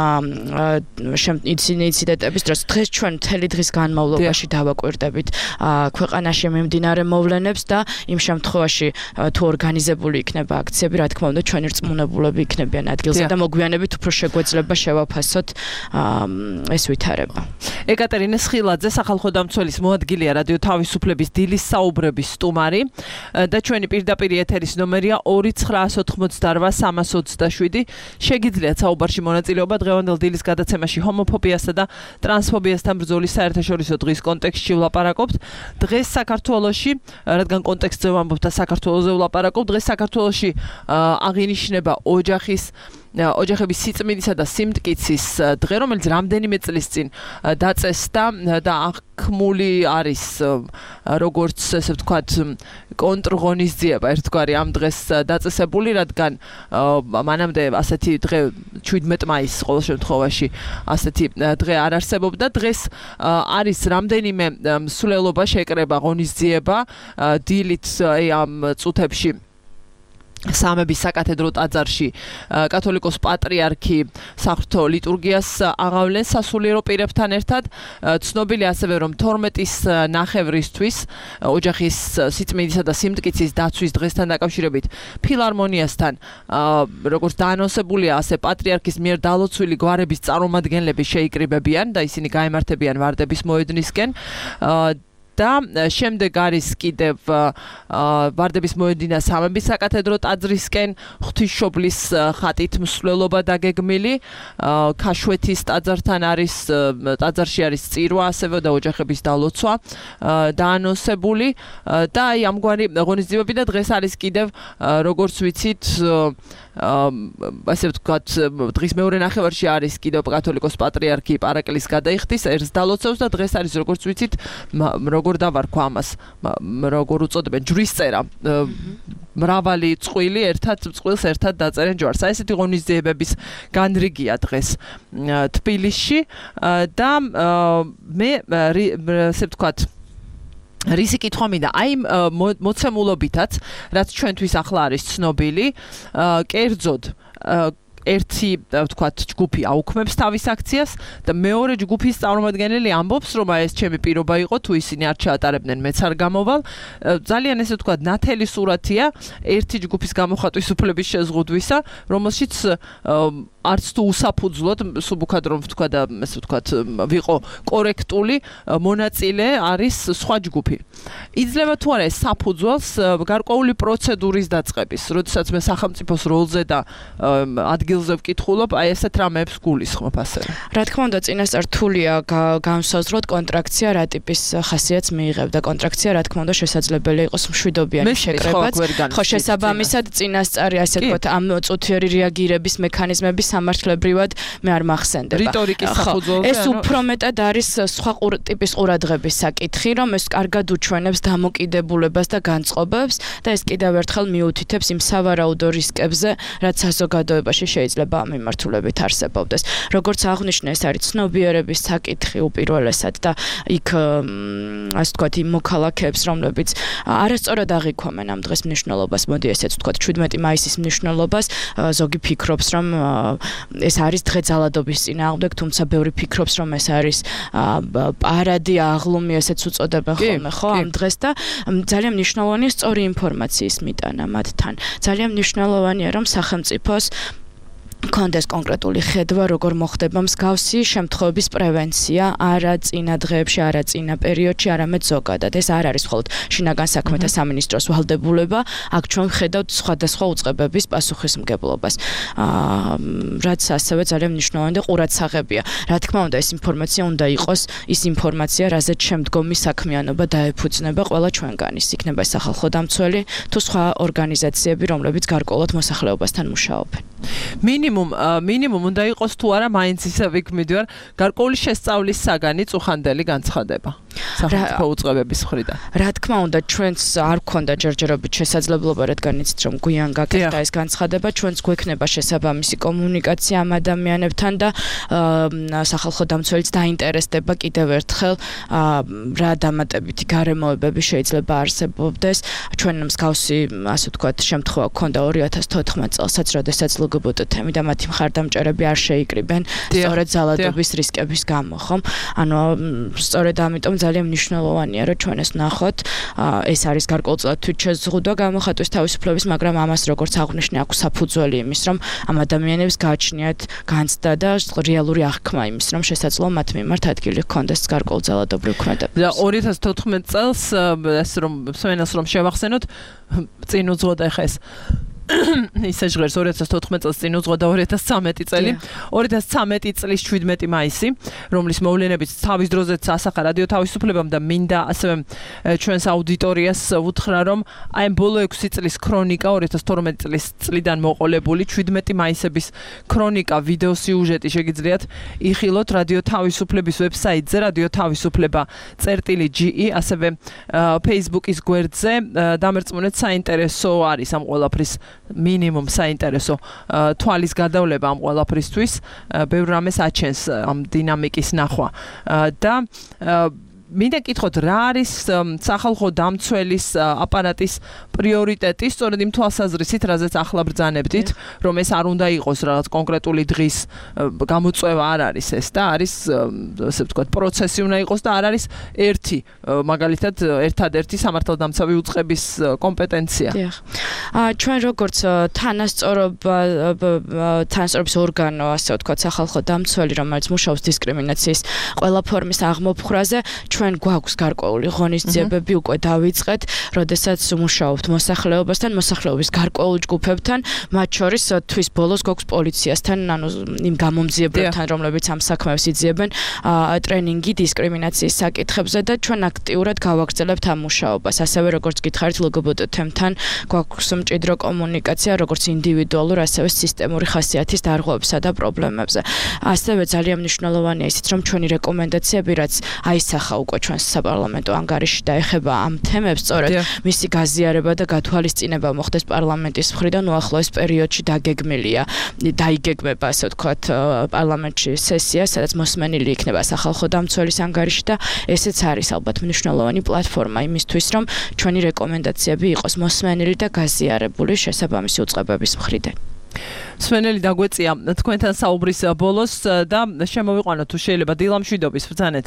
ინციდენტების დროს. დღეს ჩვენ მთელი დღის განმავლობაში დავაკვირდებით ქვეყანაში მიმდინარე მოვლენებს და იმ შემთხვევაში თუ ორგანიზებული იქნება აქციები, რა თქმა უნდა, ჩვენი რწმუნებულები იქნებიან ადგილზე და მოგვიანებით უფრო შეგვეძლება შევაფასოთ ეს ვითარება. ეკატერინე სხილაძე, სახალხო დამცველის მოადგილეა რადიო თავისუფლების დილის საუბრების სტუმარი და ჩვენი პირდაპირ ეთერის ნომერია ორი ცხრაას ოთხმოცდარვა სამას ოცდაშვიდი. შეგიძლიათ საუბარში მონაწილეობა დღევანდელ დილის გადაცემაში ჰომოფობიასა და ტრანსფობიასთან ბრძოლის საერთაშორისო დღის კონტექსტში ვლაპარაკობთ. დღეს საქართველოში, რადგან კონტექსტზე ვამბობთ და საქართველოზე ვლაპარაკობთ, დღეს საქართველოში აღინიშნება ოჯახის ოჯახების სიწმინდისა და სიმტკიცის დღე, რომელიც რამდენიმე წლის წინ დაწესდა და აღქმული არის როგორც ესე ვთქვათ კონტრღონისძიება ერთგვარი ამ დღეს დაწესებული, რადგან მანამდე ასეთი დღე შვიდმეტი მაისი ყოველ შემთხვევაში ასეთი დღე არ არსებობდა. დღეს არის რამდენიმე მსვლელობა, შეკრება, ღონისძიება დილით ამ წუთებში სამების საკათედრო ტაძარში კათოლიკოს პატრიარქი საღვთო ლიტურგიას აღავლენ სასულიერო პირებთან ერთად. ცნობილი ასევე რომ თორმეტის ნახევრისთვის ოჯახის სიწმინდისა და სიმტკიცის დაცვის დღესთან დაკავშირებით ფილარმონიასთან როგორც დაანონსებულია, ასე პატრიარქის მიერ დალოცვილი გვარების წარმომადგენლები შეიკრიბებიან და ისინი გაემართებიან ვარდების მოედნისკენ. და შემდეგ არის კიდევ ვარდების მოედინა სამების საკათედრო ტაძრისკენ, ღვთისმშობლის ხატით მსვლელობა დაგეგმილი, ქაშვეთის ტაძართან არის ტაძარში არის წირვა ასევე და ოჯახების დალოცვა დაანონსებული და აი ამგვარი ღონისძიებები და დღეს არის კიდევ როგორც ვიცით ასე ვთქვათ დღის მეორე ნახევარში არის კიდევ კათოლიკოს პატრიარქი პარაკლիս გადაიხდის ერს დალოცავს და დღეს არის როგორც ვიცით როგორ დავარქვა ამას როგორ უწოდებენ ჯვრისწერა მრავალი წყვილი ერთად წყვილს ერთად დაწერენ ჯვარს. აი ესეთი ღონისძიებების განრიგია დღეს თბილისში და მე ასე ვთქვათ რისი კითხვა მინდა, აი მოცემულობითაც, რაც ჩვენთვის ახლა არის ცნობილი, კერძოდ ერთი ვთქვათ ჯგუფი აუქმებს თავის აქციას და მეორე ჯგუფის წარმომადგენელი ამბობს, რომ ეს ჩემი პირობა იყო, თუ ისინი არ ჩაატარებდნენ, მეც არ გამოვალ. ძალიან ესე ვთქვათ ნათელი სურათია ერთი ჯგუფის გამოხატვის უფლების შეზღუდვისა, რომელშიც არც თუ უსაფუძვლოდ, სუბუქად რომ ვთქვა და ესე ვთქვათ, ვიყო კორექტული, მონაწილე არის სხვა ჯგუფი. იძლევა თუ არა ეს საფუძველს გარკვეული პროცედურის დაწყების, როდესაც მე სახელმწიფოს როლზე და ადგილზე ვკითხულობ, აი ესეთ რამეებს გულისხმობ ასევე. რა თქმა უნდა, წინასწარ რთულია განსაზღვროთ კონტრაქცია რა ტიპის ხასიათს მიიღებდა. კონტრაქცია რა თქმა უნდა შესაძლებელი იყოს მშვიდობიანი შეკრებაც. ხო, შესაბამისად წინასწარი ასე ვთქვათ ამ წუთიერი რეაგირების მექანიზმები სამართლებრივად მე არ მახსენდება. რიტორიკის საფუძველზე ეს უფრო მეტად არის სხვა ტიპის ყურადღების საკითხი, რომ ეს კარგად უჩვენებს დამოკიდებულებას და განწყობებს და ეს კიდევ ერთხელ მიუთითებს იმ სავარაუდო რისკებზე, რაც საზოგადოებაში შეიძლება ამ მიმართულებით არსებობდეს. როგორც აღნიშნე, ეს არის ცნობიერების საკითხი უპირველესად და იქ ასე ვთქვათ იმ მოქალაქეებს, რომლებიც არასწორად აღიქვამენ ამ დღეს მნიშვნელობას, მოდი ესეც ვთქვათ შვიდმეტი მაისის მნიშვნელობას, ზოგი ფიქრობს, რომ ეს არის დღე ძალადობის წინააღმდეგ, თუმცა ბევრი ფიქრობს, რომ ეს არის პარადი, აღლუმი, ესეც უწოდებენ ხოლმე, ხო, ამ დღეს და ძალიან მნიშვნელოვანია სწორი ინფორმაციის მიტანა მათთან. ძალიან მნიშვნელოვანია, რომ სახელმწიფოს კონდეს კონკრეტული ხედვა, როგორ მოხდება მსგავსი შემთხვევების პრევენცია, არა წინა დღეებში, არა წინა პერიოდში, არამედ ზოგადად. ეს არ არის მხოლოდ შინაგან საქმეთა სამინისტროს ვალდებულება, აქ ჩვენ ვხედავთ სხვადასხვა უწყებების პასუხისმგებლობას. რაც ასევე ძალიან მნიშვნელოვანი და ყურადსაღებია. რა თქმა უნდა, ეს ინფორმაცია უნდა იყოს ის ინფორმაცია, რაზეც შემდგომი საქმიანობა დაეფუძნება ყველა ჩვენგანის. იქნება სახალხო დამცველი თუ სხვა ორგანიზაციები, რომლებიც გარკვეულად მოსახლეობასთან მუშაობენ. მინიმუმ მინიმუმ უნდა იყოს თუ არა მაინც ისე ვიქმიდი ვარ გარკვეული შესწავლის საგანი წუხანდელი განცხადება სახელმწიფო უწყებების მხრიდან. რა თქმა უნდა, ჩვენც არ გქონდა ჯერჯერობით შესაძლებლობა, რადგან იცით რომ გვიან გაკეთდა ეს განცხადება, ჩვენც გვექნება შესაბამისი კომუნიკაცია ამ ადამიანებთან და სახალხო დამცველიც დაინტერესდება კიდევ ერთხელ რა დამატებითი გარემოებები შეიძლება არსებობდეს. ჩვენ მსგავსი ასე ვთქვათ შემთხვევა გქონდა ორი ათას თოთხმეტ წელსაც, როდესაც ლგბტ თემი და მათი მხარდამჭერები არ შეიკრიბენ სწორედ ძალადობის რისკების გამო, ხომ? ანუ სწორედ ამიტომ ძალიან მნიშვნელოვანია, რომ ჩვენ ეს ვნახოთ. ეს არის გარკვეულწილად თვითშეზღუდვა გამოხატვის თავისუფლების, მაგრამ ამას როგორც აღნიშნე, აქვს საფუძველი იმის, რომ ამ ადამიანებს გააჩნიათ განცდა და რეალური აღქმა იმის, რომ შესაძლოა მათ მიმართ ადგილი ჰქონდეს გარკვეულ ძალადობრივ ქმედებებს. და ორი ათას თოთხმეტ წელს ეს რომ სვენელს რომ შევახსენოთ, წინ უძღოდა ხა ეს ისე ჟღერს ორი ათას თოთხმეტ წელს წინ უძღოდა ორი ათას ცხრამეტი წელი, ორი ათას ცხრამეტი წლის შვიდმეტი მაისი, რომლის მოვლენებით თავის დროზეც ასახა რადიო თავისუფლებამ და მინდა ასევე ჩვენს აუდიტორიას უთხრა, რომ აი ამ ბოლო ექვსი წლის ქრონიკა, ორი ათას თორმეტი წლის წლიდან მოყოლებული შვიდმეტი მაისების ქრონიკა, ვიდეო სიუჟეტი შეგიძლიათ იხილოთ რადიო თავისუფლების ვებსაიტზე, რადიო თავისუფლება წერტილი ჯი ი, ასევე Facebook-ის გვერდზე. დამერწმუნეთ, საინტერესო არის ამ ყველაფრის მინიმუმ საინტერესო თვალის გადავლება ამ ყველაფრისთვის, ბევრ რამეს აჩენს ამ დინამიკის ნახვა და მინდა კითხოთ, რა არის სახალხო დამცველის აპარატის პრიორიტეტი, სწორედ იმ თვალსაზრისით, რაზეც ახლა ბრძანებდით, რომ ეს არ უნდა იყოს რაღაც კონკრეტული დღის გამოწვევა არ არის ეს და არის ასე ვთქვათ პროცესი უნდა იყოს და არ არის ერთი, მაგალითად ერთადერთი სამართალდამცავი უწყების კომპეტენცია. დიახ. ჩვენ როგორც თანასწორობა თანასწორობის ორგანო, ასე ვთქვათ, სახალხო დამცველი, რომელიც მუშაობს დისკრიმინაციის ყველა ფორმის აღმოფხვრაზე, ჩვენ გვაქვს გარკვეული ღონისძიებები უკვე დავიწყეთ, როდესაც მუშაობთ მოსახლეობასთან, მოსახლეობის გარკვეულ ჯგუფებთან, მათ შორის თვის ბოლოს გვაქვს პოლიციასთან, ანუ იმ გამომძიებლებთან, რომლებიც ამ საქმეებს იძიებენ, ტრენინგი დისკრიმინაციის საკითხებზე და ჩვენ აქტიურად გავაგრძელებთ ამ მუშაობას. ასევე როგორც გითხარით, ლგბტ თემთან გვაქვს მჭიდრო კომუნიკაცია, როგორც ინდივიდუალურ, ასევე სისტემური ხასიათის დარღვევებსა და პრობლემებზე. ასევე ძალიან მნიშვნელოვანია ისიც, რომ ჩვენი რეკომენდაციები, რაც აისახა უკვე ჩვენს საპარლამენტო ანგარიში და ეხება ამ თემებს, სწორედ მისი გაზიარება და გათვალისწინება მოხდეს პარლამენტის მხრიდან უახლოეს პერიოდში დაგეგმილია. დაიგეგმება, ასე ვთქვათ, პარლამენტში სესია, სადაც მოსმენილი იქნება სახალხო დამცველის ანგარიში და ესეც არის ალბათ მნიშვნელოვანი პლატფორმა იმისთვის, რომ ჩვენი რეკომენდაციები იყოს მოსმენილი და გაზიარებული შესაბამისი უწყებების მხრიდან. სვენელი დაგვეწია თქვენთან საუბრის ბოლოს და შემოვიყვანოთ თუ შეიძლება დილამშვიდობის ბრძანეთ.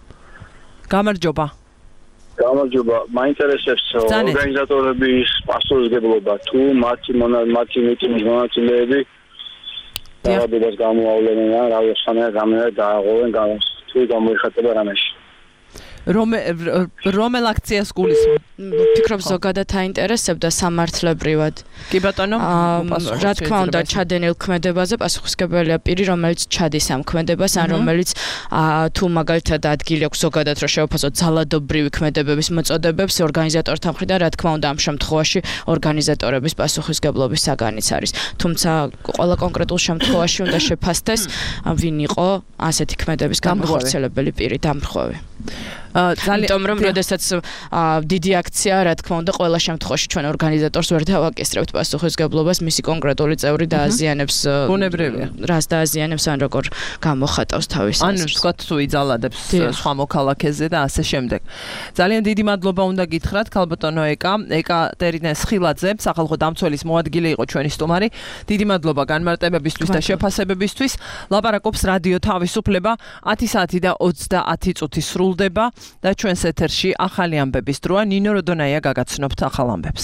გამარჯობა. გამარჯობა. მაინტერესებს ორგანიზატორების პასუხისმგებლობა თუ მათი მათი მიტინგის მონაწილეები დაავადებას გამოავლენენ, რა ვიხსენე, გამერა დააღვევენ თუ გამოიხატება რამეში. რომ რომელ აქციას გულისხმობ? ვფიქრობ ზოგადად აინტერესებდა სამართლებრივად. კი ბატონო, რა თქმა უნდა, ჩადენილ ქმედებაზე პასუხისმგებელია პირი, რომელიც ჩადის ამ ქმედებას, ან რომელიც თუ მაგალითად ადგილი აქვს ზოგადად რომ შევაფასოთ ძალადობრივი ქმედებების მოწოდებებს ორგანიზატორთა მხრიდან, რა თქმა უნდა, ამ შემთხვევაში ორგანიზატორების პასუხისმგებლობის საგანიც არის. თუმცა ყველა კონკრეტულ შემთხვევაში უნდა შეფასდეს, ვინ იყო ასეთი ქმედების განხორციელებელი პირი, დამრღვევი. ძალიან რომ როდესაც დიდი აქცია, რა თქმა უნდა, ყველა შემთხვევაში ჩვენ ორგანიზატორს ვერ დავაკისრებთ პასუხისმგებლობას, მისი კონკრეტული წევრი დააზიანებს ბუნებრივია. რას დააზიანებს ან როგორ გამოხატავს თავის ან ვთქვათ თუ იძალადებს სხვა მოქალაქეზე და ასე შემდეგ. ძალიან დიდი მადლობა უნდა გითხრათ ქალბატონო ეკა, ეკატერინე სხილაძე, სახალხო დამცველის მოადგილე იყო ჩვენი სტუმარი. დიდი მადლობა განმარტებებისთვის და შეფასებებისთვის. ლაპარაკობს რადიო თავისუფლება ათი საათი და ოცდაათი წუთი სრულდება. და ჩვენს ეთერში ახალი ამბების დროა. ნინო როდონაია გაგაცნობთ ახალ ამბებს.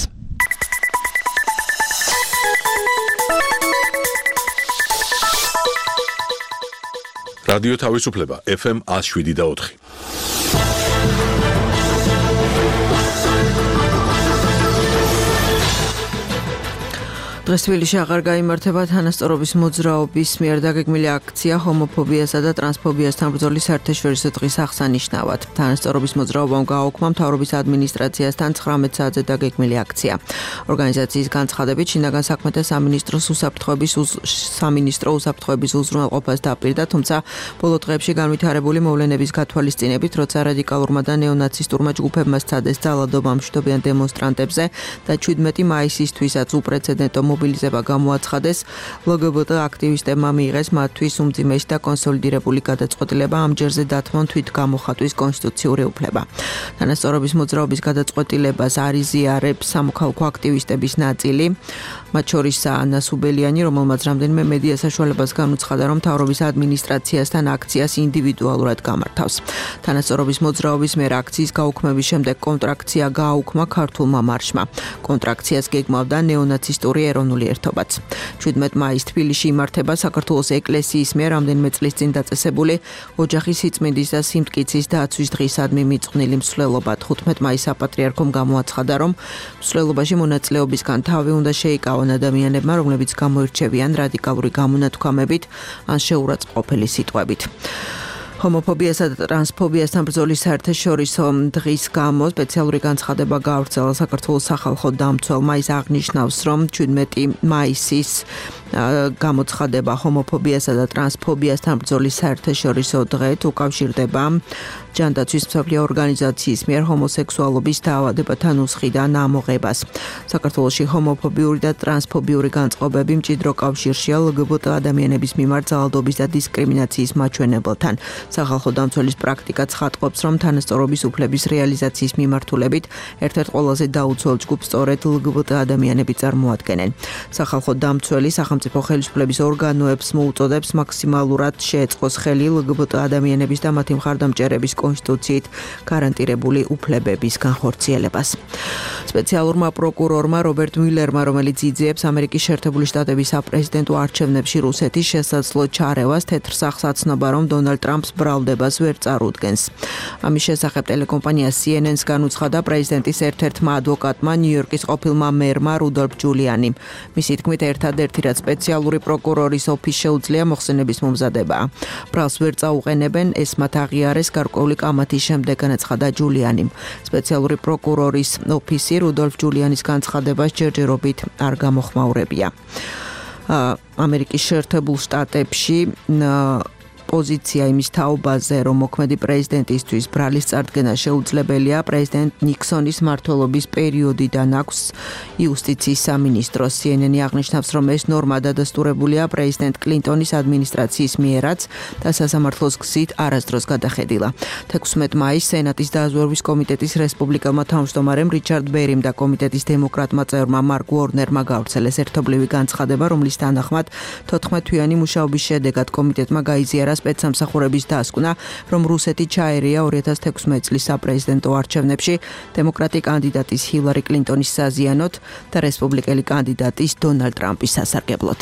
რადიო თავისუფლება ეფ ემ ათი შვიდი და ოთხი. დღეს თბილისში აღარ გაიმართება თანასწორობის მოძრაობის მიერ დაგეგმილი აქცია ჰომოფობიასა და ტრანსფობიასთან ბრძოლის საერთაშორისო დღის აღსანიშნავად. თანასწორობის მოძრაობამ გააუქმა მთავრობის ადმინისტრაციასთან ცხრამეტ საათზე დაგეგმილი აქცია. ორგანიზაციის განცხადებით, შინაგან საქმეთა სამინისტროს უსაფრთხოების სამინისტრო უსაფრთხოების უზრუნველყოფას დაპირდა, თუმცა ბოლო დღეებში განვითარებული მოვლენების გათვალისწინებით, როცა რადიკალურმა და ნეონაცისტურმა ჯგუფებმა სცადეს ძალადობა მშვიდობიან დემონსტრანტებზე და ჩვიდმეტი მაისისთვისაც უპრეცედენტო მობილიზება გამოაცხადეს, ლგბტ აქტივისტებმა მიიღეს მათთვის უმძიმესი და კონსოლიდირებული გადაწყვეტილება ამ ჯერზე დათმონ თვით გამოხატვის კონსტიტუციური უფლება. თანასწორობის მოძრაობის გადაწყვეტილებას არიზიარებს სამოქალაქო აქტივისტების ნაწილი, მათ შორისაა ანა სუბელიანი, რომელმაც რამდენიმე მედია საშუალებას განუცხადა, რომ მთავრობის ადმინისტრაციასთან აქციას ინდივიდუალურად გამართავს. თანასწორობის მოძრაობის მიერ აქციის გაუქმების შემდეგ კონტრაქცია გააუქმა ქართულმა მარშმა. კონტრაქციას გეგმავდა ნეონაცისტური ეროვნული ერთობაც. ჩვიდმეტ მაისს თბილისში იმართება საქართველოს ეკლესიის მიერ რამდენიმე წლის წინ დაწესებული ოჯახის სიწმინდის და სიმტკიცის დაცვის დღისადმი მიწყვნილი მსვლელობა. თხუთმეტ მაისს საპატრიარქომ გამოაცხადა, რომ მსვლელობაში მონაწილეობისგან თავი უნდა შეიკავონ ადამიანებმა, რომლებიც გამოირჩევიან რადიკალური გამონათქვამებით ან შეურაცხმყოფელი სიტყვებით. ჰომოფობიასა და ტრანსფობიასთან ბრძოლის საერთაშორისო დღის გამო სპეციალური განცხადება გაავრცელა საქართველოს სახალხო დამცველმა. ის აღნიშნავს, რომ ჩვიდმეტი მაისის გამოცხადება ჰომოფობიასა და ტრანსფობიასთან ბრძოლის საერთაშორისო დღეთ უკავშირდება ჯანდაცვის მსოფლიო ორგანიზაციის მიერ ჰომოსექსუალობის დაავადებათა ნუსხიდან ამოღებას. საქართველოში ჰომოფობიური და ტრანსფობიური განწყობები მჭიდრო კავშირშია ლგბტ ადამიანების მიმართ ძალადობის და დისკრიმინაციის მაჩვენებელთან. სახალხო დამცველის პრაქტიკა ცხადყოფს, რომ თანასწორობის უფლების რეალიზაციის მიმართულებით ერთ-ერთ ყველაზე დაუცველ ჯგუფს სწორედ ლგბტ ადამიანები წარმოადგენენ. სახალხო დამცველი სახელმწიფო ხელისუფლების ორგანოებს მოუწოდებს მაქსიმალურად შეეწყოს ხელი ლგბტ ადამიანების და მათი მხარდამჭერების კონსტიტუციით გარანტირებული უფლებების განხორციელებას. სპეციალურმა პროკურორმა რობერტ მილერმა, რომელიც იძიებს ამერიკის შეერთებული შტატების საპრეზიდენტო არჩევნებში რუსეთის შესაძლო ჩარევას, თეთრ სახს აცნობა, რომ დონალდ ტრამპს ბრალდებას ვერ წარუდგენს. ამის შესახებ ტელეკომპანია სი ენ ენს განუცხადა პრეზიდენტის ერთ-ერთმა ადვოკატმა, ნიუ-იორკის ყოფილმა მერმა რუდოლფ ჯულიანიმ. მისი თქმით, ერთადერთი რაც სპეციალური პროკურორის ოფისს შეუძლია მოხსენების მომზადება. ბრალს ვერ წაუყენებენ, ეს მათ აღიარეს გარკვეული კამათის შემდეგ, განაცხადა ჯულიანიმ. სპეციალური პროკურორის ოფისი რუდოლფ ჯულიანის განცხადებას ჯერჯერობით არ გამოხმაურებია. ამერიკის შეერთებულ შტატებში პოზიცია იმის თაობაზე, რომ მოქმედი პრეზიდენტისთვის ბრალის წარდგენა შეუძლებელია, პრეზიდენტ ნიქსონის მმართველობის პერიოდიდან აქვს იუსტიციის სამინისტრო. სი ენ ენი აღნიშნავს, რომ ეს ნორმა დადასტურებულია პრეზიდენტ კლინტონის ადმინისტრაციის მიერაც და სასამართლოს გზით არასდროს გადახედილა. თექვსმეტ მაისს სენატის დაზვერვის კომიტეტის რესპუბლიკელმა თავმჯდომარემ რიჩარდ ბერიმ და კომიტეტის დემოკრატმა წევრმა მარკ უორნერმა გავრცელეს ერთობლივი განცხადება, რომლის თანახმად თოთხმეტ თვიანი მუშაობის შედეგად კომიტეტმა გაიზიარა სპეცსამსახურების დასკვნა, რომ რუსეთი ჩაერია ორი ათას თექვსმეტ წლის საპრეზიდენტო არჩევნებში დემოკრატი კანდიდატის ჰილარი კლინტონის საზიანოდ და რესპუბლიკელი კანდიდატის დონალდ ტრამპის სასარგებლოდ.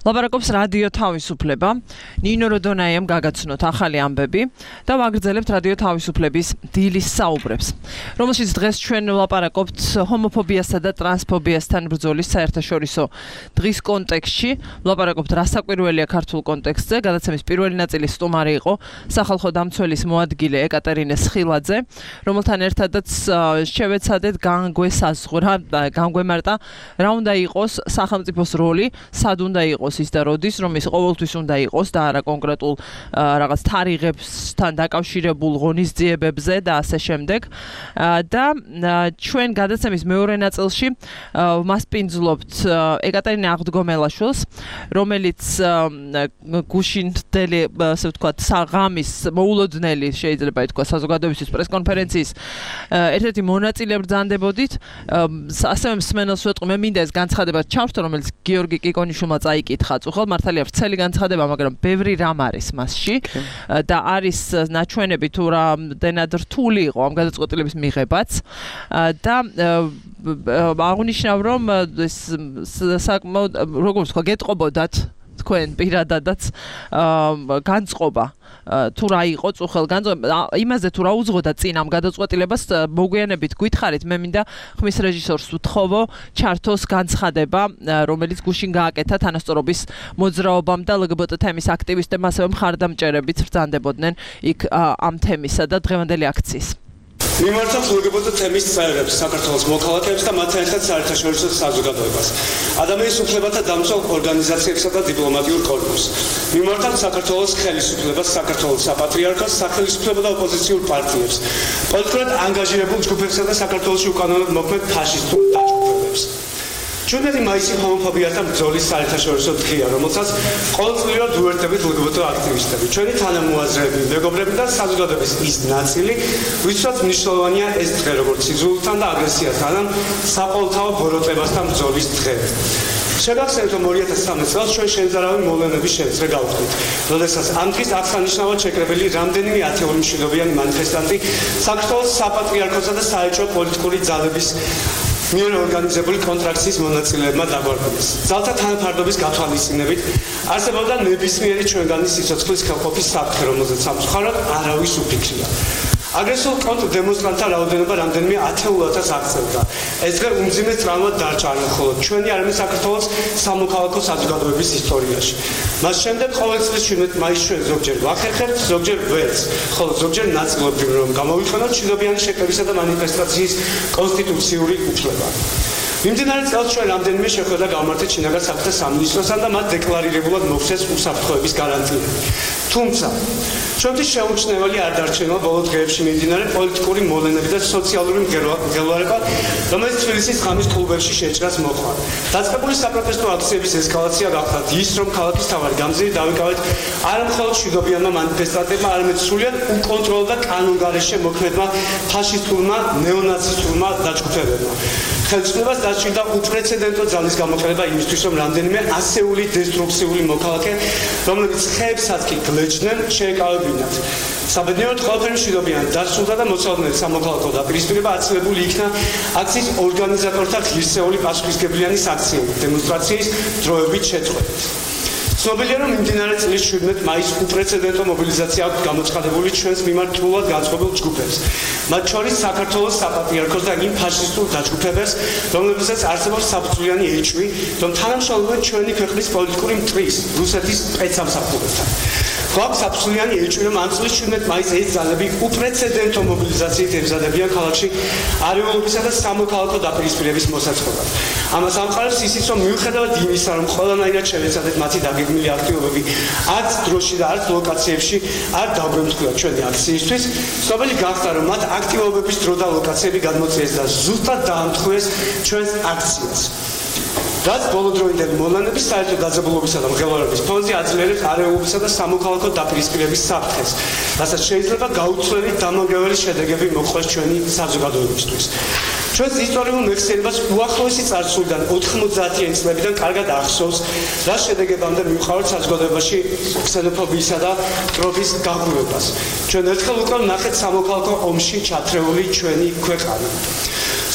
ლაპარაკობს რადიო თავისუფლება. ნინო როდონაიამ გაგაცნოთ ახალი ამბები და ვაგრძელებთ რადიო თავისუფლების დილის საუბრებს, რომელშიც დღეს ჩვენ ვლაპარაკობთ ჰომოფობიასა და ტრანსფობიასთან ბრძოლის საერთაშორისო დღის კონტექსტში. ვლაპარაკობთ რასაკვირველია ქართულ კონტექსტზე. გადაცემის პირველი ნაწილის სტუმარი იყო სახალხო დამცველის მოადგილე ეკატერინე სხილაძე, რომელთან ერთადაც შევეცადეთ განგვესაზღვრა, განგვემარტა რა უნდა იყოს სახელმწიფოს როლი, სად უნდა იყოს ის და როდის, რომ ის ყოველთვის უნდა იყოს და არა კონკრეტულ რაღაც თარიღებსთან დაკავშირებულ ღონისძიებებზე და ასე შემდეგ. და ჩვენ გადაცემის მეორე ნაწილში ვმასპინძლობთ ეკატერინე აღდგომელაშვილს, რომელიც გუშინდელი, ასე ვთქვათ, საღამის მოულოდნელი შეიძლება ითქვა საზოგადოებისთვის პრესკონფერენციის ერთ-ერთი მონაწილე ბრძანდებოდით. ასევე მსმენელს ვეტყვი, მე მინდა ეს განცხადება ჩავშთო, რომელიც გიორგი კიკონიშვილმა წაიკითხა. უხალ მართალია ვრცელი განცხადება, მაგრამ ბევრი რამ არის მასში და არის ნაჩვენები თუ რამდენად რთული იყო ამ გადაწყვეტილების მიღებაც და აღნიშნავ, რომ ეს საკმაოდ როგორც თქვა გეტყობოდათ თქვენ პირადადაც განწყობა თუ რა იყო წუხელ განწყობა იმაზე თუ რა უძღოდა წინ ამ გადაწყვეტილებას მოგვიანებით გითხარით. მე მინდა ხმის რეჟისორს ვთხოვო ჩართოს განცხადება, რომელიც გუშინ გააკეთა თანასწორობის მოძრაობამ და ლგბტ თემის აქტივისტებმა, ასევე მხარდამჭერებიც ბრძანდებოდნენ იქ ამ თემისა და დღევანდელი აქციის. მიმართავს ლგბტ თემის წევრებს, საქართველოს მოქალაქეებს და მათთან ერთად საერთაშორისო საზოგადოებას, ადამიანის უფლებათა დამცველ ორგანიზაციებსა და დიპლომატიურ კორპუსს. მიმართავს საქართველოს ხელისუფლებას, საქართველოს საპატრიარქოს, სახელმწიფო და ოპოზიციურ პარტიებს, პოლიტიკურად ანგაჟირებულ ჯგუფებსა და საქართველოში უკანონოდ მოქმედ ფაშისტურ დაჯგუფებებს. ჩვენი მაისი ჰომოფობიასთან ბრძოლის საერთაშორისო დღეა, რომელსაც ყოველწლიურად უერთდებით ლგბტ აქტივისტები, ჩვენი თანამოაზრეები, მეგობრები და საზოგადოების ის ნაწილი, ვისაც მნიშვნელოვანია ეს დღე, როგორც სიძულვილთან და აგრესიასთან, საყოველთაო ბოროტებასთან ბრძოლის დღე. შეგახსენებთ, რომ ორი ათას სამი წელს ჩვენ შემზარავი მოვლენების შემწრე გავხდით, როდესაც ამ დღის აღსანიშნავად შეკრებილი რამდენიმე ათეული მშვიდობიანი მანიფესტანტი საქართველოს საპატრიარქოსა და საელჩო პოლიტიკური ძალების მიერ ორგანიზებული კონტრაქციის მონაწილეებმა დაგვარგვიეს. ძალთა თანაფარდობის გათვალისწინებით არსებობდა ნებისმიერი ჩვენგანი სიცოცხლის ხელყოფის საფრთხე, რომელზეც სამწუხაროდ არავის უფიქრია. აგრესიულ კონტრდემონსტრანტთა რაოდენობა რამდენიმე ათეულადაც აღწევდა. ეს დღე უმძიმეს ტრავმად დარჩა არა მხოლოდ ჩვენი, არამედ საქართველოს სამოქალაქო საზოგადოების ისტორიაში. მას შემდეგ ყოველ წლის შვიდმეტი მაისს ჩვენ ზოგჯერ ვახერხებთ, ზოგჯერ ვერც, ხოლო ზოგჯერ ნაწილობრივ, რომ გამოვიხსენოთ მშვიდობიანი შეკრებისა და მანიფესტაციის კონსტიტუციური უფლება. მიმდინარე წელს ჩვენ რამდენიმე შეხვედრა გავმართეთ შინაგან საქმეთა სამინისტროსთან და მათ დეკლარირებულად მოხსეს უსაფრთხოების გარანტიები. თუმცა ჩვენთვის შეუმჩნეველი არ დარჩენა ბოლო დღეებში მიმდინარე პოლიტიკური მოვლენები და სოციალური მღელვარება, რომელიც თბილისის ღამის კლუბებში შეჭრას მოყვა. დაწყებული საპროტესტო აქციების ესკალაცია გახდა ის, რომ ქალაქის მთავარი გამზირი დავიკავეთ არა მხოლოდ მშვიდობიანმა მანიფესტანტებმა, არამედ სრულიად უკონტროლო და კანონგარეშე მოქმედმა ფაშისტურმა ნეონაცისტურმა დაჯგუფებებმა. ხელისუფლებას დაჭირდა უპრეცედენტო ძალის გამოყენება იმისთვის, რომ რამდენიმე ასეული დესტრუქციული მოქალაქე, რომლებიც ხეებსაც კი გლეჯდნენ, შეეკავებინათ. საბედნიეროდ ყველაფერი მშვიდობიანი დასრულდა და მოსალოდნელი სამოქალაქო დაპირისპირება აცილებული იქნა აქციის ორგანიზატორთა ღირსეული პასუხისმგებლიანი აქციები, დემონსტრაციის დროებით შეწყვეტით. ცნობილია, რომ მიმდინარე წლის შვიდმეტი მაისს უპრეცედენტო მობილიზაცია აქვს გამოცხადებული ჩვენს მიმართ თულად განწყობილ ჯგუფებს, მათ შორის საქართველოს საპატრიარქოს და იმ ფაშისტურ დაჯგუფებებს, რომლებსაც არსებობს საფუძვლიანი ეჭვი, რომ თანამშრომლობენ ჩვენი ქვეყნის პოლიტიკური მტრის, რუსეთის სპეცსამსახურებთან. გვაქვს საფუძვლიანი ეჭვი, რომ ამ წლის შვიდმეტი მაისს ეს ძალები უპრეცედენტო მობილიზაციით ემზადებიან ქალაქში არეულობისა და სამოქალაქო დაპირისპირების მოსაწყობად. ამას ამყარებს ისიც, რომ მიუხედავად იმისა, რომ ყველანაირად შევეცადეთ მათი დაგეგმილი აქტივობები არც დროში და არც ლოკაციებში არ დაგვემთხვია ჩვენი აქციისთვის, ცნობილი გახდა, რომ მათ აქტივობების დრო და ლოკაციები გადმოწიეს და ზუსტად დაამტხვიეს ჩვენს აქციას. რაც ბოლოდროინდელი მოვლენების საერთო დაძაბულობისა და მღელვარების ფონზე აძლიერებს არეულობისა და სამოქალაქო დაპირისპირების საფრთხეს, რასაც შეიძლება გაუცვლელად დამანგრეველი შედეგები მოხდეს ჩვენი საზოგადოებისთვის. ჩვენს ისტორიულ მეხსიერებას უახლოესი წარსულიდან ოთხმოცდაათიანი წლებიდან კარგად ახსოვს, რა შედეგებამდე მივყავართ საზოგადოებაში ქსენოფობიისა და ტრობის გაღვივებას. ჩვენ ერთხელ უკვე ვნახეთ სამოქალაქო ომში ჩათრეული ჩვენი ქვეყანა.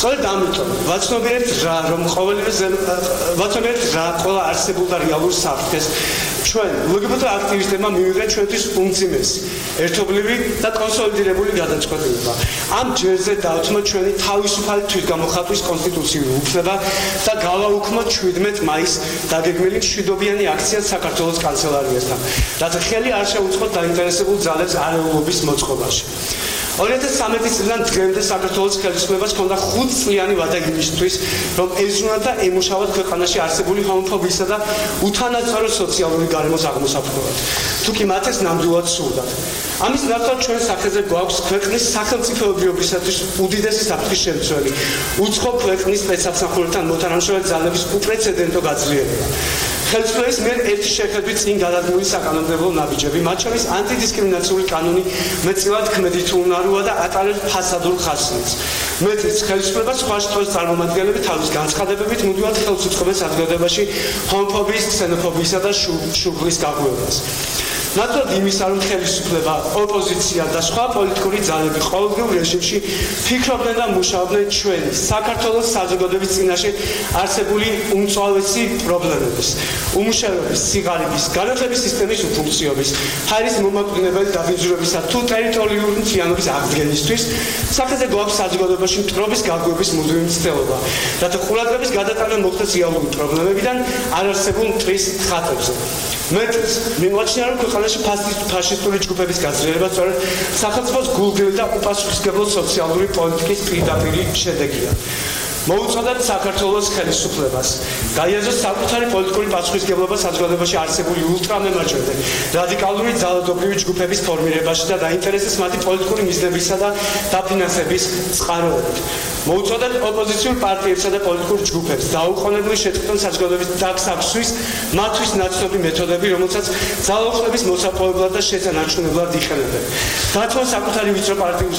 სწორედ ამიტომ ვაცნობიერებთ რა რომ ყოველივე ვაცნობიერებთ რა ყველა არსებულ და რეალურ საფრთხეს ჩვენ ლგბტ აქტივისტებმა მივიღეთ ჩვენთვის უმძიმესი ერთობლივი და კონსოლიდირებული გადაწყვეტილება ამ ჯერზე დავთმოთ ჩვენი თავისუფალი თვითგამოხატვის კონსტიტუციური უფლება და გავაუქმოთ შვიდმეტ მაისს დაგეგმილი მშვიდობიანი აქცია საქართველოს კანცელარიასთან რაც ხელი არ შეუწყოთ დაინტერესებულ ძალებს არეულობის მოწყობაში ორი ათას სამი წლიდან დღემდე საქართველოს ხელისუფლებას ჰქონდა ხუთწლიანი ვადა იმისთვის, რომ ეზრუნა და ემუშავათ ქვეყანაში არსებული ჰომოფობიისა და უთანასწორო სოციალური გარემოს აღმოსაფრთხოებად. თუ კი მათ ეს ნამდვილად სურდათ. ამის ნაცვლად ჩვენ სახეზე გვაქვს ქვეყნის სახელმწიფოებრიობისათვის უდიდესი საფრთხის შემცველი, უცხო ქვეყნის სპეცსამსახურებთან მოთამაშე ძალების უპრეცედენტო გაძლიერება. ხელისუფლების მიერ ერთი შეხედვით წინ გადადგმული საკანონმდებლო ნაბიჯები, მათ შორის ანტიდისკრიმინაციული კანონი მეტწილად ქმედით უნაროა და ატარებს ფასადურ ხასიათს. მეტიც ხელისუფლება სხვა შტოს წარმომადგენლები თავის განცხადებებით მუდმივად ხელს უწყობენ საზოგადოებაში ჰომოფობიის, ქსენოფობიისა და შუბლის გაღვივებას. ნაცვლად იმისა, რომ ხელისუფლება, ოპოზიცია და სხვა პოლიტიკური ძალები ყოველდღიურ რეჟიმში ფიქრობდნენ და მუშაობდნენ ჩვენი საქართველოს საზოგადოების წინაშე არსებული უმწვავესი პრობლემების, უმუშევრობის, სიღარიბის, განათლების სისტემის უფუნქციობის, ჰაერის მომაკვდინებელი დაბინძურებისა თუ ტერიტორიული მთლიანობის აღდგენისთვის, სახეზე გვაქვს საზოგადოებაში მტრობის გაგვების მუდმივი მცდელობა, რათა ყურადღების გადატანა მოხდეს რეალური პრობლემებიდან არარსებულ მტრის ხატებზე. მეტიც, მიმოაჩნია, რომ ქვეყანაში ფაშისტური ჯგუფების გაძლიერება სწორედ სახელმწიფოს გულგრილი და უპასუხისმგებლო სოციალური პოლიტიკის პირდაპირი შედეგია. მოუწოდეთ საქართველოს ხელისუფლებას გაიაზროს საკუთარი პოლიტიკური პასუხისმგებლობა საზოგადოებაში არსებული ულტრამემარჯვენე რადიკალური ძალადობრივი ჯგუფების ფორმირებაში და დაინტერესდეს მათი პოლიტიკური მიზნებისა და დაფინანსების წყაროებით. მოუწოდეთ ოპოზიციურ პარტიებსა და პოლიტიკურ ჯგუფებს დაუყოვნებლივ შეწყვეტონ საზოგადოების დაგსახსვის მათთვის ნაცნობი მეთოდები, რომელსაც ძალაუფლების მოსაპოვებლად და შეწანაჩუნებლად იხენებენ. დათვალ საკუთარი ვიწრო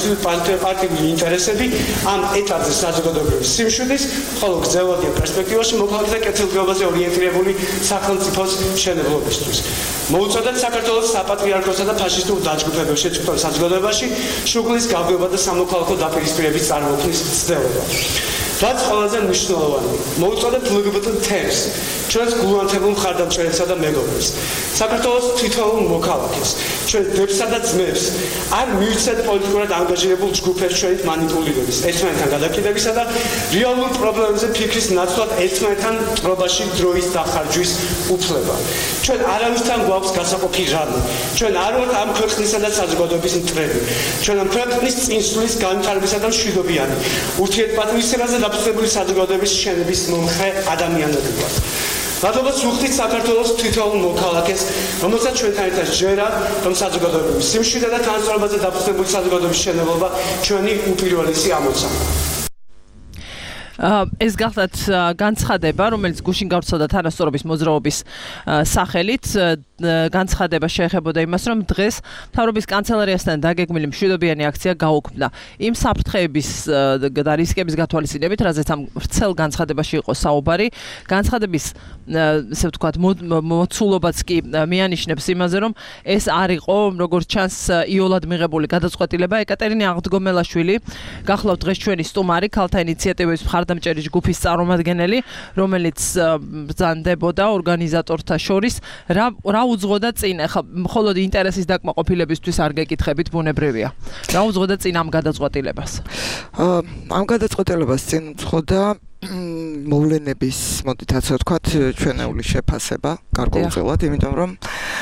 პარტიული ინტერესები ამ ეტაპზე საზოგადოებრივი სიმშვიდის, ხოლო გრძელვადია პერსპექტივაში მოქალაქეთა კეთილდღეობაზე ორიენტირებული სახელმწიფოს მშენებლობისთვის. მოუწოდეთ საქართველოს საპატრიარქოსა და ფაშისტურ დაჯგუფებებს შეწყვეტონ საზოგადოებაში შუღლის გაღვივა და სამოქალაქო დაპირისპირების წარმოქმნის მცდელობა. რაც ყველაზე მნიშვნელოვანი, მოუწოდეთ ლგბტ თემს, ჩვენს გულანთებულ მხარდამჭერებსა და მეგობრებს, საქართველოს თითოეულ მოქალაქეს, ჩვენ დებსა და ძმებს, არ მივცეთ პოლიტიკურად ანგაჟირებულ ჯგუფებს ჩვენით მანიპულირების, ერთმანეთთან გადაკიდებისა და რეალურ პრობლემებზე ფიქრის ნაცვლად ერთმანეთთან მტრობაში დროის დახარჯვის უფლება. ჩვენ არავისთან გვაქვს გასაყოფი რამე, ჩვენ არ ვართ ამ ქვეყნისა და საზოგადოების მტრები, ჩვენ ამ ქვეყნის წინსვლის განვითარებისა და მშვიდობიანი, ურთიერთპატივისცემაზე დაფუძნებული საზოგადოების შენების მომხრე ადამიანები ვართ. მადლობას ვუხდით საქართველოს თითოეულ მოქალაქეს, რომელსაც ჩვენთან ერთად ჯერა, რომ საზოგადოების სიმშვიდე და თანასწორობაზე დაფუძნებული საზოგადოების მშენებლობა ჩვენი უპირველესი ამოცანა. ეს გახლავთ განცხადება, რომელიც გუშინ გავრცელდა თანასწორობის მოძრაობის სახელით, განცხადება შეეხებოდა იმას, რომ დღეს მთავრობის კანცელარიასთან დაგეგმილი მშვიდობიანი აქცია გაუქმდა. იმ საფრთხეების და რისკების გათვალისწინებით, რაზეც ამ ვრცელ განცხადებაში იყო საუბარი, განცხადების ესე ვთქვათ, მოცულობაც კი მიანიშნებს იმაზე, რომ ეს არ იყო, როგორც ჩანს, იოლად მიღებული გადაწყვეტილება. ეკატერინე აღდგომელაშვილი, გახლავთ დღეს ჩვენი სტუმარი, ქალთა ინიციატივების მხარდამჭერი ჯგუფის წარმომადგენელი, რომელიც ბრძანდებოდა ორგანიზატორთა შორის, რა რა უძღოდა წინ, ახლა მხოლოდ ინტერესის დაკმაყოფილებისთვის არ გეკითხებით, ბუნებრივია. რა უძღოდა წინ ამ გადაწყვეტილებას? ამ გადაწყვეტილებას წინ უძღოდა მოვლენების, მოდით ასე ვთქვათ, ჩვენეული შეფასება გარკვეულწილად, იმიტომ რომ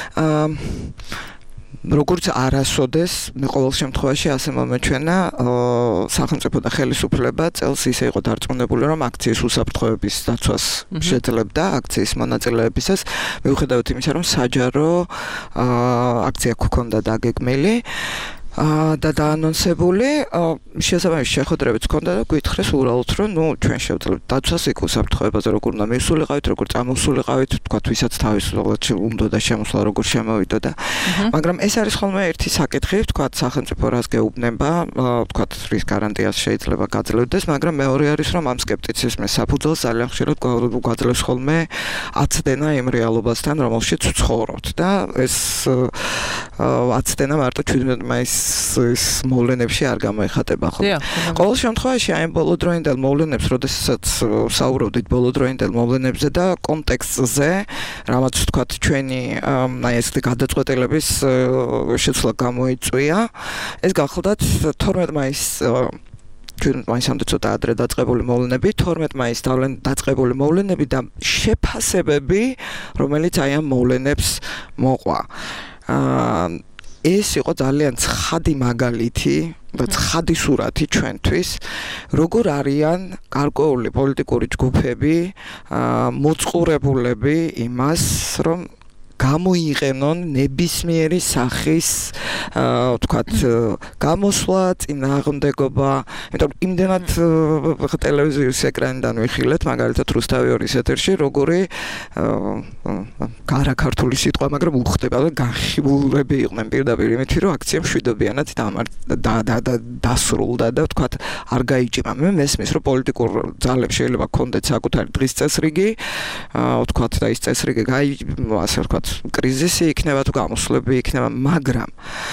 როგორც არასოდეს მე ყოველ შემთხვევაში ასე მომეჩვენა სახელმწიფო და ხელისუფლება წელს ისე იყო დარწმუნებული, რომ აქციის უსაფრთხოების დაცვას შეძლებდა აქციის მონაწილეებისას, მიუხედავად იმისა, რომ საჯარო აქცია გქონდა დაგეგმილი და დაანონსებული, შესაბამის შეხვედრებიც ჰქონდა და გვითხრეს უბრალოდ, რომ ნუ ჩვენ შევძლებთ დაცვას იქ უსაფრთხოებაზე, როგორ უნდა მივსულიყავით, როგორ წამოვსულიყავით, თქვათ, ვისაც თავისუფლად უნდა და შემოსვლა როგორ შემოვიდოდა. მაგრამ ეს არის ხოლმე ერთი საკითხი, თქვათ, სახელმწიფო რას გეუბნება, თქვათ, რის გარანტიას შეიძლება გაძლევდეს, მაგრამ მეორე არის, რომ ამ სკეპტიციზმის საფუძველს ძალიან ხშირად გვაძლევს ხოლმე აცდენა იმ რეალობასთან, რომელშიც ვცხოვრობთ და ეს აცდენა მარტო ჩვიდმეტ მაისს ის მოვლენებში არ გამოიხატება ხოლმე. ყოველ შემთხვევაში აი ბოლოდროინდელ მოვლენებს, როდესაც საუბრობდით ბოლოდროინდელ მოვლენებზე და კონტექსტზე, რამაც ვთქვათ ჩვენი აი ესეთი გადაწყვეტილების შეცვლა გამოიწვია, ეს გახლდათ თორმეტ მაისს ჩვენ მაისამდე ცოტა ადრე დაწყებული მოვლენები, თორმეტ მაისს დაწყებული მოვლენები და შეფასებები, რომელიც აი ამ მოვლენებს მოყვა. ეს იყო ძალიან ცხადი მაგალითი და ცხადი სურათი ჩვენთვის, როგორ არიან გარკვეული პოლიტიკური ჯგუფები მოწყურებულები იმას, რომ გამოიყენონ ნებისმიერი სახის ვთქვათ გამოსვლა, წინააღმდეგობა, იმიტომ იმდენად ტელევიზიის ეკრანიდან ვიხილეთ, მაგალითად რუსთავი ორის ეთერში, როგორი გარა ქართული სიტყვა, მაგრამ უხდება და განხილულები იყვნენ პირდაპირ იმით, რომ აქცია მშვიდობიანად დასრულდა და ვთქვათ არ გაიჭირა. მე მესმის, რომ პოლიტიკურ ძალებს შეიძლება ქონდეთ საკუთარი დღის წესრიგი, ვთქვათ და ის წესრიგი გაი ასე ვთქვათ კრიზისი იქნება თუ გამოსვლები იქნება, მაგრამ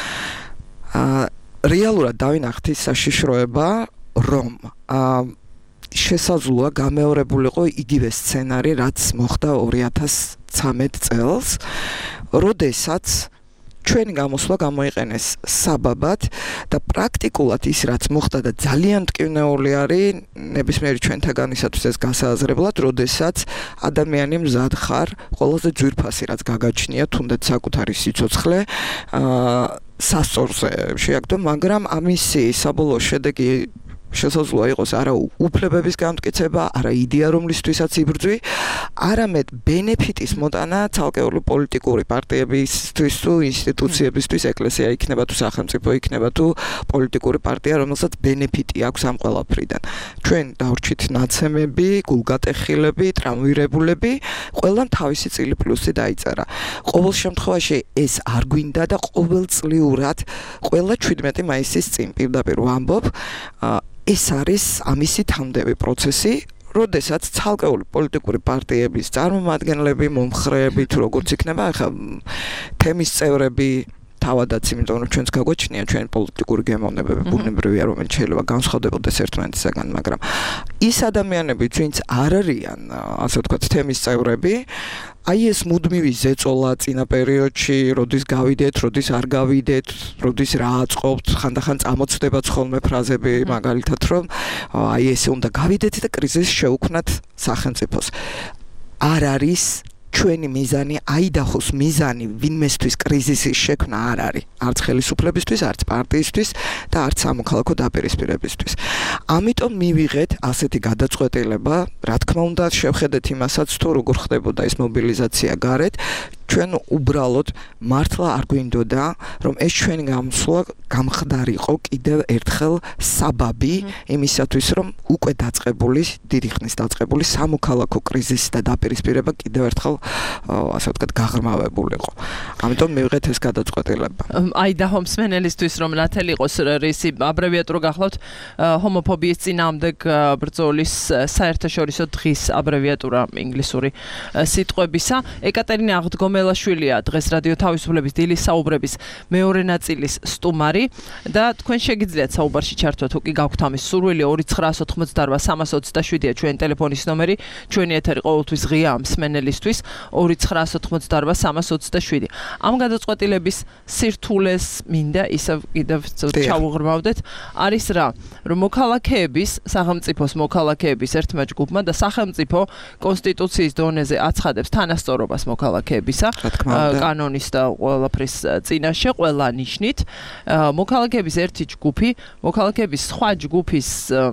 აა რეალურად დავინახეთ ის საშიშროება, რომ აა შესაძლოა გამეორებულიყო იგივე სცენარი, რაც მოხდა ორი ათას ცხრამეტ წელს, როდესაც ჩვენი გამოსვლა გამოიყენეს საბაბად და პრაქტიკულად ის რაც მოხდა და ძალიან მტკივნეული არის ნებისმიერი ჩვენთაგანისათვის ეს გასააზრებლად, როდესაც ადამიანი მზად ხარ ყველაზე ძვირფასი რაც გაგაჩნია, თუნდაც საკუთარი სიცოცხლე აა სასწორზე შეაგდო, მაგრამ ამისი საბოლოო შედეგი შესაძლოა იყოს არა უფლებების განმტკიცება, არა იდეა რომლისთვისაც იბრძვი, არამედ ბენეფიტის მოტანა ცალკეული პოლიტიკური პარტიებისთვის თუ ინსტიტუციებისთვის, ეკლესია იქნება თუ სახელმწიფო იქნება თუ პოლიტიკური პარტია, რომელსაც ბენეფიტი აქვს ამ ყველაფრიდან. ჩვენ დავრჩით ნაცემები, გულგატეხილები, ტრამვირებულები, ყველამ თავისი წილი პლუსი დაიწერა. ყოველ შემთხვევაში ეს არ გვინდა და ყოველწლიურად ყველა შვიდმეტი მაისის წინ პირდაპირ ვამბობ, ეს არის ამისი თამდები პროცესი, როდესაც ცალკეული პოლიტიკური პარტიების წარმომადგენლები, მომხრეები თუ როგორც იქნება, ახლა თემის წევრები თავადაც, იმიტომ რომ ჩვენს გაგვაჩნია ჩვენი პოლიტიკური გემოვნებები, ბუნებრივია, რომელიც შეიძლება განსხვავდებოდეს ერთმანეთისაგან, მაგრამ ის ადამიანები, ვინც არ არიან, ასე ვთქვათ, თემის წევრები, აი ეს მუდმივი ზეწოლა წინა პერიოდში, როდის გავიდეთ, როდის არ გავიდეთ, როდის რა აწყობთ, ხანდახან წამოწდებათ ხოლმე ფრაზები, მაგალითად, რომ აი ესე უნდა გავიდეთ და კრიზისს შევქმნათ სახელმწიფოს. არ არის ჩვენი მიზანი, აიდაჰოს მიზანი ვინმესთვის კრიზისის შექმნა არ არის. არც ხელისუფლებისთვის, არც პარტიისთვის და არც სამოქალაქო დაპირისპირებისთვის. ამიტომ მივიღეთ ასეთი გადაწყვეტილება, რა თქმა უნდა, შევხედეთ იმასაც, თუ როგორ ხდებოდა ეს მობილიზაცია გარეთ, ჩვენ უბრალოდ მართლა არ გვინდოდა, რომ ეს ჩვენი გამოსვლა გამხდარიყო კიდევ ერთხელ საბაბი იმისათვის, რომ უკვე დაწყებული, დიდი ხნის დაწყებული სამოქალაქო კრიზისი და დაპირისპირება კიდევ ერთხელ ასე ვთქვათ გაღრმავებულიყო. ამიტომ მივიღეთ ეს გადაწყვეტილება. აიდაჰო მსმენელისთვის რომ ნათელი იყოს რისი აბრევიატურა გახლავთ ჰომოფობიის წინააღმდეგ ბრძოლის საერთაშორისო დღის აბრევიატურა ინგლისური სიტყვებისა. ეკატერინე აღდგომელაშვილია დღეს რადიო თავისუფლების დილის საუბრების მეორე ნაწილის სტუმარი და თქვენ შეგიძლიათ საუბარში ჩართვა თუ კი გაქვთ ამის სურვილი ორი ცხრაასი ოცდაოთხმოცდაარბა სამასი ოცდაშვიდია ჩვენი ტელეფონის ნომერი, ჩვენი ეთერი ყოველთვის ღია მსმენელისთვის ორი ცხრაასი ოცდაოთხმოცდაარბა სამასი ოცდაშვიდი. ამ გადაწყვეტილების სირთულეს მინდა ისევ კიდევ ჩავუღრმავდეთ, არის რა, რომ მოქალაქეების, სახელმწიფოს მოქალაქეების ერთმა ჯგუფმა და სახელმწიფო კონსტიტუციის დონეზე აცხადებს თანასწორობას მოქალაქეებისა, კანონის და ყველაფრის წინაშე, ყველა ნიშნით, მოქალაქეების ერთი ჯგუფი, მოქალაქეების სხვა ჯგუფის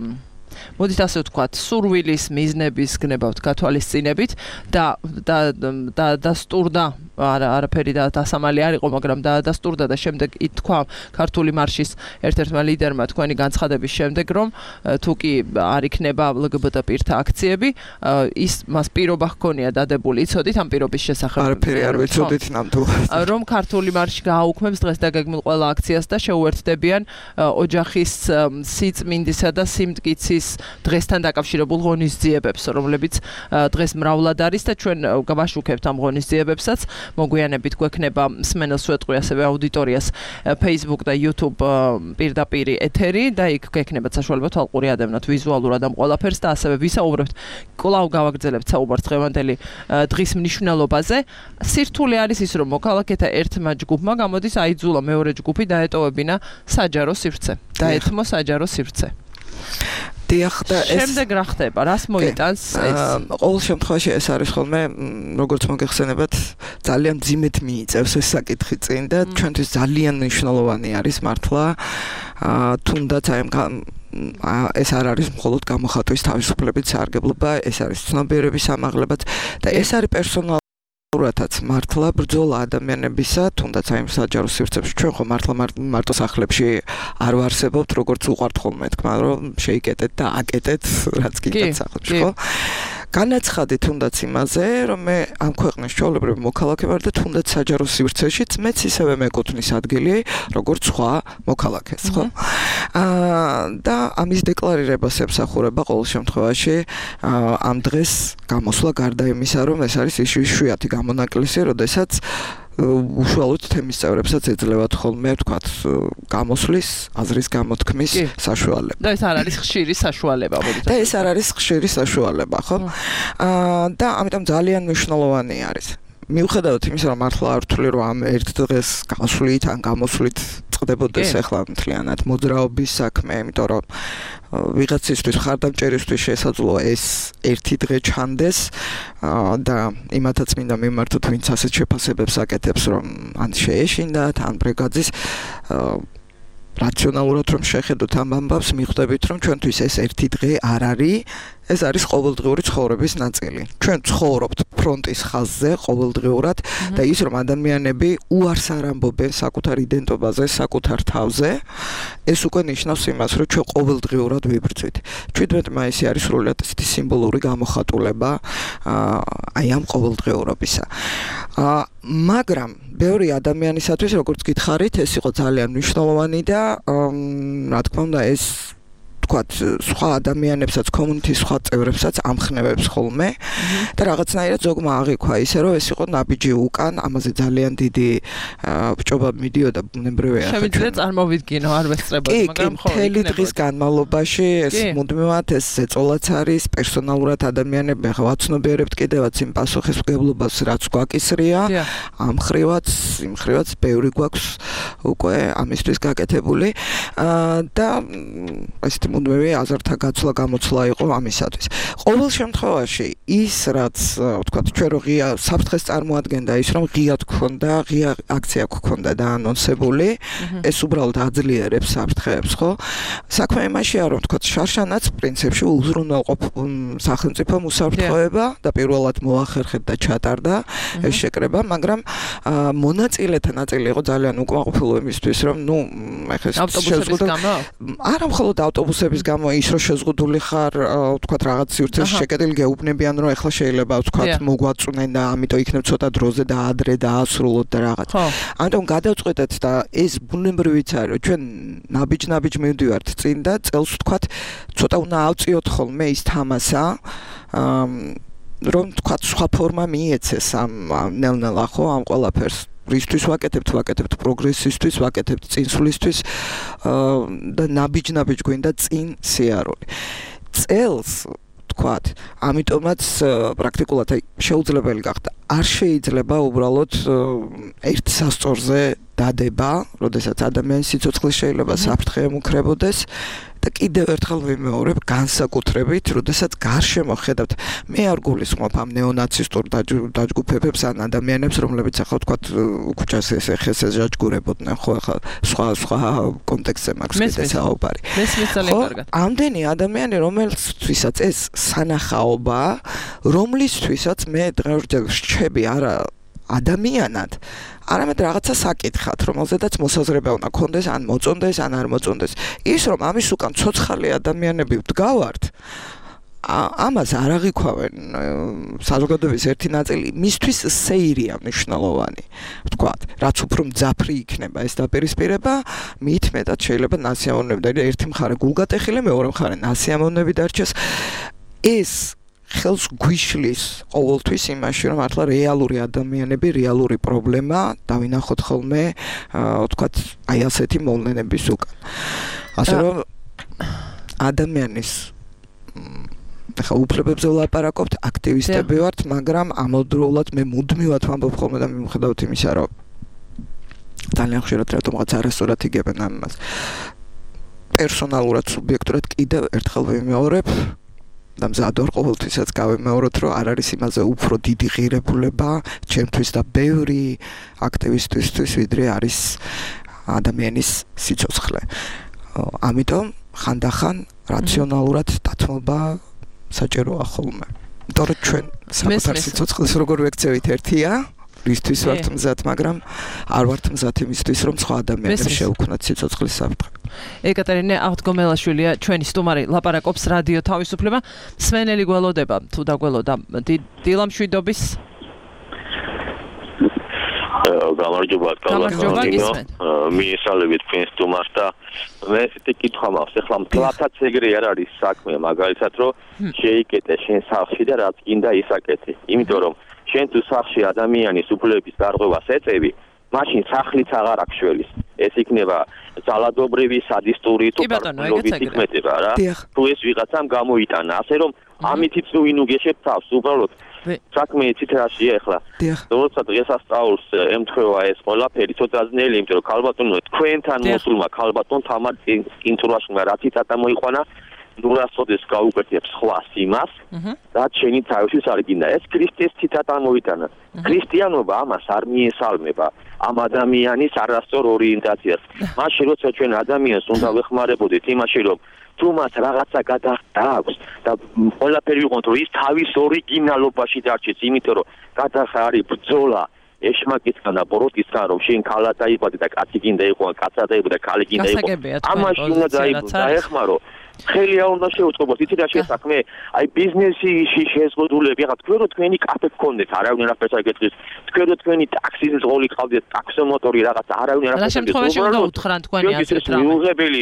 მოდით ასე ვთქვათ, სურვილის, მიზნების გნებავთ გათვალისწინებით და და და დასტურდა არა არაფერი და დასამალი არ იყო, მაგრამ დაადასტურდა და შემდეგ ითქვა ქართული მარშის ერთ-ერთმა ლიდერმა თქვენი განცხადების შემდეგ, რომ თუ კი არ იქნება ლგბტ პირთა აქციები, ის მას პირობა ჰქონია დადებული, იცოდით ამ პირობის შესახებ? არაფერი არ ვიცოდით ნამდვილად. რომ ქართული მარში გააუქმებს დღეს დაგეგმილ ყველა აქციას და შეუერთდებიან ოჯახის სიწმინდისა და სიმტკიცის დღესთან დაკავშირებულ ღონისძიებებს, რომლებიც დღეს მრავლად არის და ჩვენ გავაშუქებთ ამ ღონისძიებებსაც. მოგვიანებით გვექნება მსმენელს ვეტყვი ასევე აუდიტორიას Facebook და YouTube პირდაპირ ეთერი და იქ გექნებათ საშუალება თვალყური ადევნოთ ვიზუალურად ამ ყველაფერს და ასევე ვისაუბრებთ კვლავ გავაგრძელებთ საუბარს დღევანდელი დღის მნიშვნელობაზე. სირთულე არის ის, რომ მოქალაქეთა ერთმა ჯგუფმა გამოდის აიძულა მეორე ჯგუფი დაეტოვებინა საჯარო სივრცე. დაეთმო საჯარო სივრცე. დიახ და ეს შემდეგ რა ხდება? რას მოიტანს ეს? ყოველ შემთხვევაში ეს არის ხოლმე როგორც მოგეხსენებათ ძალიან ძიმედ მიიწევს ეს საკითხი წინ და ჩვენთვის ძალიან მნიშვნელოვანი არის მართლა თუნდაც აი ეს არ არის მხოლოდ გამოხატვის თავისუფლებით სარგებლობა, ეს არის ცნობიერების ამაღლებაც და ეს არის პერსონალ რათაც მართლა ბრძოლა ადამიანებისა, თუნდაც აი საჯარო სივრცეებში ჩვენ ხო მართლა მარტო სახლებში არ ვარსებობთ, როგორც უყვართ ხოლმე თქვა, რომ შეიკეტეთ და აკეტეთ, რაც გინდათ სახლებში, ხო? განაცხადი თუნდაც იმაზე, რომ მე ამ ქვეყნის ჩვეულებრივი მოქალაქე ვარ და თუნდაც საჯარო სივრცეშიც მეც ისევე მეკუთვნის ადგილი, როგორც სხვა მოქალაქეს, ხო? აა და ამის დეკლარირებას ემსახურება ყოველ შემთხვევაში ამ დღეს გამოსვლა გარდა იმისა, რომ ეს არის იშვიათი გამონაკლისი, როდესაც უშუალოდ თემის წევრებსაც ეძლევათ ხოლმე ვთქვათ გამოსვლის, აზრის გამოთქმის საშუალება. და ეს არ არის ხშირი საშუალება, მოდით. და ეს არ არის ხშირი საშუალება, ხო? აა და ამიტომ ძალიან მნიშვნელოვანი არის. მიუხედავად იმისა, რომ მართლა არ ვთვლი, რომ ამ ერთ დღეს გასვლით ან გამოსვლით წყდებოდეს ახლა მთლიანად მოძრაობის საქმე, იმიტომ რომ ვიღაცისთვის ხარდამჭერისთვის შესაძლოა ეს ერთი დღე ჩანდეს და იმათაც მინდა მიმართოთ, ვინც ასეთ შეფასებებს აკეთებს, რომ ან შეეშინდათ, ან ბრიგადის რაციონალურად რომ შეხედოთ ამ ამბავს, მიხვდებით, რომ ჩვენთვის ეს ერთი დღე არ არის, ეს არის ყოველდღიური ცხოვრების ნაწილი. ჩვენ ცხოვრობთ ფრონტის ხაზზე ყოველდღიურად და ის რომ ადამიანები უარს არ ამბობენ საკუთარ იდენტობაზე, საკუთარ თავზე, ეს უკვე ნიშნავს იმას, რომ ჩვენ ყოველდღიურად ვიბრძვით. შვიდმეტი მაისი არის სრულიად ისეთი სიმბოლური გამოხატულება აი ამ ყოველდღიურობისა. მაგრამ ბევრი ადამიანისათვის, როგორც გითხარით, ეს იყო ძალიან მნიშვნელოვანი და რა თქმა უნდა ეს ვთქვათ, სხვა ადამიანებსაც, კომუნიტის სხვა წევრებსაც ამხნევებს ხოლმე და რაღაცნაირად ზოგმა აღიქვა ისე, რომ ეს იყო ნაბიჯი უკან, ამაზე ძალიან დიდი ბჭობა მიდიოდა ბუნებრივია. შემიძლია წარმოვიდგინო, არ ვესწრებოდი, მაგრამ ხო, მთელი დღის განმავლობაში ეს მუდმივად ეს ეწოლაც არის, პერსონალურად ადამიანები ვაცნობიერებთ კიდევაც იმ პასუხისმგებლობას, რაც გვაკისრია, ამ ხრივაც, იმ ხრივაც ბევრი გვაქვს უკვე ამისთვის გაკეთებული და ესეთი მუდმივი აზრთა გაცვლა გამოცვლა იყო ამისათვის. ყოველ შემთხვევაში ის რაც ვთქვათ ჩვენ რო ღია საფრთხეს წარმოადგენდა ის რომ ღია გქონდა, ღია აქცია გქონდა და ანონსებული, ეს უბრალოდ აძლიერებს საფრთხეებს, ხო? საქმე იმაშია რომ ვთქვათ შარშანაც პრინციპში უზრუნველყოფ სახელმწიფო უსაფრთხოება და პირველად მოახერხეთ და ჩატარდა ეს შეკრება, მაგრამ მონაწილეთა ნაწილი იყო ძალიან უკმაყოფილო იმისთვის რომ ნუ ეხლა ავტობუსების გამო? არა მხოლოდ ავტობუსების გამო ის რომ შეზღუდული ხარ ვთქვათ რაღაც სივრცეში შეკეტილი გეუბნებიან რომ ეხლა შეიძლება ვთქვათ მოგვაწუნენ და ამიტომ იქნებ ცოტა დროზე და ადრე დაასრულოთ და რაღაც. ამიტომ გადავწყვეტეთ და ეს ბუნებრივიც არის რომ ჩვენ ნაბიჯ-ნაბიჯ მივდივართ წინ და წელს ვთქვათ ცოტა უნდა ავწიოთ ხოლმე ის თამასა რომ ვთქვათ სხვა ფორმა მიეცეს ამ ნელ-ნელა ხო ამ ყველაფერს რისთვის ვაკეთებთ, ვაკეთებთ პროგრესისთვის, ვაკეთებთ წინსვლისთვის და ნაბიჯ-ნაბიჯ გვინდა წინ სიარული. წელს ვთქვათ, ამიტომაც პრაქტიკულად აი შეუძლებელი გახდა. არ შეიძლება უბრალოდ ერთ სასწორზე დადება, როდესაც ადამიანის სიცოცხლე შეიძლება საფრთხე ემუქრებოდეს და კიდევ ერთხელ ვიმეორებ განსაკუთრებით, როდესაც გარშემო ხედავთ, მე არ გულისხმობ ამ ნეონაცისტურ დაჯგუფებებს ან ადამიანებს, რომლებიც ახლა ვთქვათ ქუჩას ეს ეხეს ეჟაჯგურებოდნენ, ხო ახლა სხვა სხვა კონტექსტზე მაქვს კიდე საუბარი. მესმის ძალიან კარგად. ამდენი ადამიანი, რომელთვისაც ეს სანახაობა, რომლისთვისაც მე დღევანდელ რჩები არა ადამიანად, არამედ რაღაცა საკითხად, რომელზედაც მოსაზრება უნდა ქონდეს, ან მოწონდეს, ან არ მოწონდეს. ის რომ ამის უკან ცოცხალი ადამიანები ვდგავართ, ამას არ აღიქვავენ საზოგადოების ერთი ნაწილი, მისთვის სეირია მნიშვნელოვანი. ვთქვათ, რაც უფრო მძაფრი იქნება ეს დაპირისპირება, მით მეტად შეიძლება ნასიამოვნები და ერთი მხარე გულგატეხილი, მეორე მხარე ნასიამოვნები დარჩეს. ეს ხელს გვიშლის ყოველთვის იმაში, რომ მართლა რეალური ადამიანები, რეალური პრობლემა დავინახოთ ხოლმე, ვთქვათ, აი ასეთი მოვლენების უკან. ასე რომ ადამიანის ახლა უფლებებზე ვლაპარაკობთ, აქტივისტები ვართ, მაგრამ ამავდროულად მე მუდმივად ვამბობ ხოლმე და მიუხედავად იმისა, რომ ძალიან ხშირად რატომღაც არასწორად იგებენ ამას. პერსონალურად, სუბიექტურად კიდევ ერთხელ ვიმეორებ და მზად ვარ ყოველთვისაც გავიმეოროთ, რომ არ არის იმაზე უფრო დიდი ღირებულება ჩემთვის და ბევრი აქტივისტისთვის, ვიდრე არის ადამიანის სიცოცხლე. ამიტომ ხანდახან რაციონალურად დათმობა საჭიროა ხოლმე. იმიტომ რომ ჩვენ საკუთარ სიცოცხლეს როგორ ვექცევით ერთია, რისთვის ვართ მზად, მაგრამ არ ვართ მზად იმისთვის, რომ სხვა ადამიანებს შევქმნათ სიცოცხლის საფრთხე. ეკატერინე აღდგომელაშვილია ჩვენი სტუმარი, ლაპარაკობს რადიო თავისუფლება. სვენელი გველოდება, თუ დაგველოდა დილა მშვიდობის. გამარჯობა, გამარჯობა, მიესალმებით თქვენ სტუმარს და მე ესეთი კითხვა მაქვს, ეხლა მთლათაც ეგრე არ არის საქმე, მაგალითად რომ შეიკეტე შენ სახლში და რაც გინდა ისაკეთე. იმიტომ რომ შენ თუ სახლში ადამიანის უფლებების დარღვევას ეწევი, მაშინ სახლიც აღარ აქვს შველის. ეს იქნება ძალადობრივი, სადისტური თუ პარტიზანული თქმედება რა. თუ ეს ვიღაცამ გამოიტანა, ასე რომ ამითიც ნუ ინუგეშებ თავს, უბრალოდ საქმე იცით რაშია ეხლა. როცა დღესასწაულს ემთხვევა ეს ყველაფერი, ცოტა ძნელი, იმიტომ რომ ქალბატონო თქვენთან მოსულმა ქალბატონ თამარ კინწურაშვილმა რაც იწადა მოიყვანა, ნუ რასოდეს გაუკეთებს სხვა სიმას, რაც შენი თავისთვის არ გინდა. ეს ქრისტეს ციტატა მოიტანა. ქრისტიანობა ამას არ მიესალმება, ამ ადამიანის არასწორ ორიენტაციას. მაშინ როცა ჩვენ ადამიანს უნდა ვეხმარებოდეთ იმაში, რომ თუ მას რაღაცა გადახდა აქვს და ყველაფერი ვიყოთ, რომ ის თავის ორიგინალობაში დარჩეს, იმიტომ რომ გადახდა არის ბრძოლა ეშმაკისგან და ბოროტისგან, რომ შენ ქალად დაიბადე და კაცი გინდა იყო, კაცად დაიბადე და ქალი გინდა იყო. ამაში უნდა დაეხმარო. ხელი არ უნდა შეუწყობოთ, იცით რა შესაქმე? აი ბიზნესში შეზღუდულები, ხა თქვენ რო თქვენი კაფე გქონდეთ, არავინ არაფერს არ გეტყვის. თქვენ რო თქვენი ტაქსის მძღოლი ყავდეთ, ტაქსომოტორი რაღაც, არავინ არაფერს არ გეტყვის. რა შემთხვევაში უნდა უთხრან თქვენი ასეთ რამე? მიუღებელი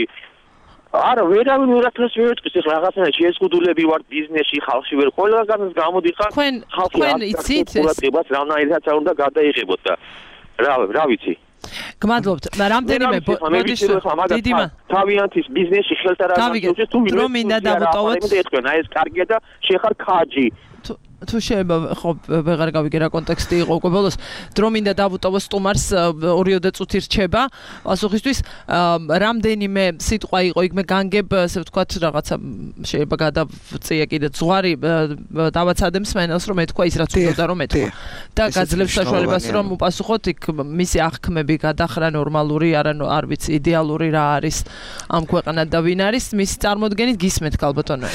არა, ვერავინ ვერაფერს ვერ ეტყვის, ეხლა რაღაცა შეზღუდულები ვარ ბიზნესში, ხალხში ვერ ყველგანაც გამოდიხარ. თქვენ თქვენ იცით ყურადღებას რამაერთაც არ უნდა გადაიღებოთ და რა რა ვიცი. გმადლობთ. რამდენიმე ბოდიში დიდიმა თავიანთის ბიზნესში ხელთან არ გაგიჩნდეს თუ რომ მინდა დავუტოვოთ. აი ეს კარგია და შეხარ ხაჯი. თუ შეიძლება ხო ვეღარ გავიგე რა კონტექსტი იყო უკვე ბოლოს დრო მინდა დავუტოვო სტუმარს ორიოდე წუთი რჩება პასუხისთვის რამდენიმე სიტყვა იყო იქ მე განგებ ასე ვთქვათ რაღაცა შეიძლება გადავწია კიდე ზღვარი დავაცადემ სმენელს რომ ეთქვა ის რაც უნდა რომ ეთქვა და გაძლევს საშუალებას რომ უპასუხოთ იქ მისი აღქმები გადახრა ნორმალური არა არ ვიცი იდეალური რა არის ამ ქვეყანად და ვინ არის მისი წარმოდგენით გისმენთ ქალბატონო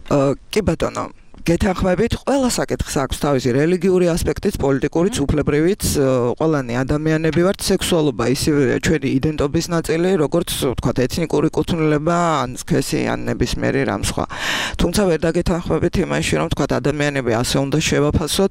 კი ბატონო გეთანხმებით, ყველა საკითხს აქვს თავისი რელიგიური ასპექტიც, პოლიტიკურიც, უფლებრივიც, ყველანი ადამიანები ვართ, სექსუალობა ისე ჩვენი იდენტობის ნაწილი, როგორც ვთქვათ, ეთნიკური კუთვნილება, ან სქესი, ან ნებისმიერი რამ სხვა. თუმცა ვერ დაგეთანხმებით იმაში, რომ ვთქვათ, ადამიანები ასე უნდა შევაფასოთ.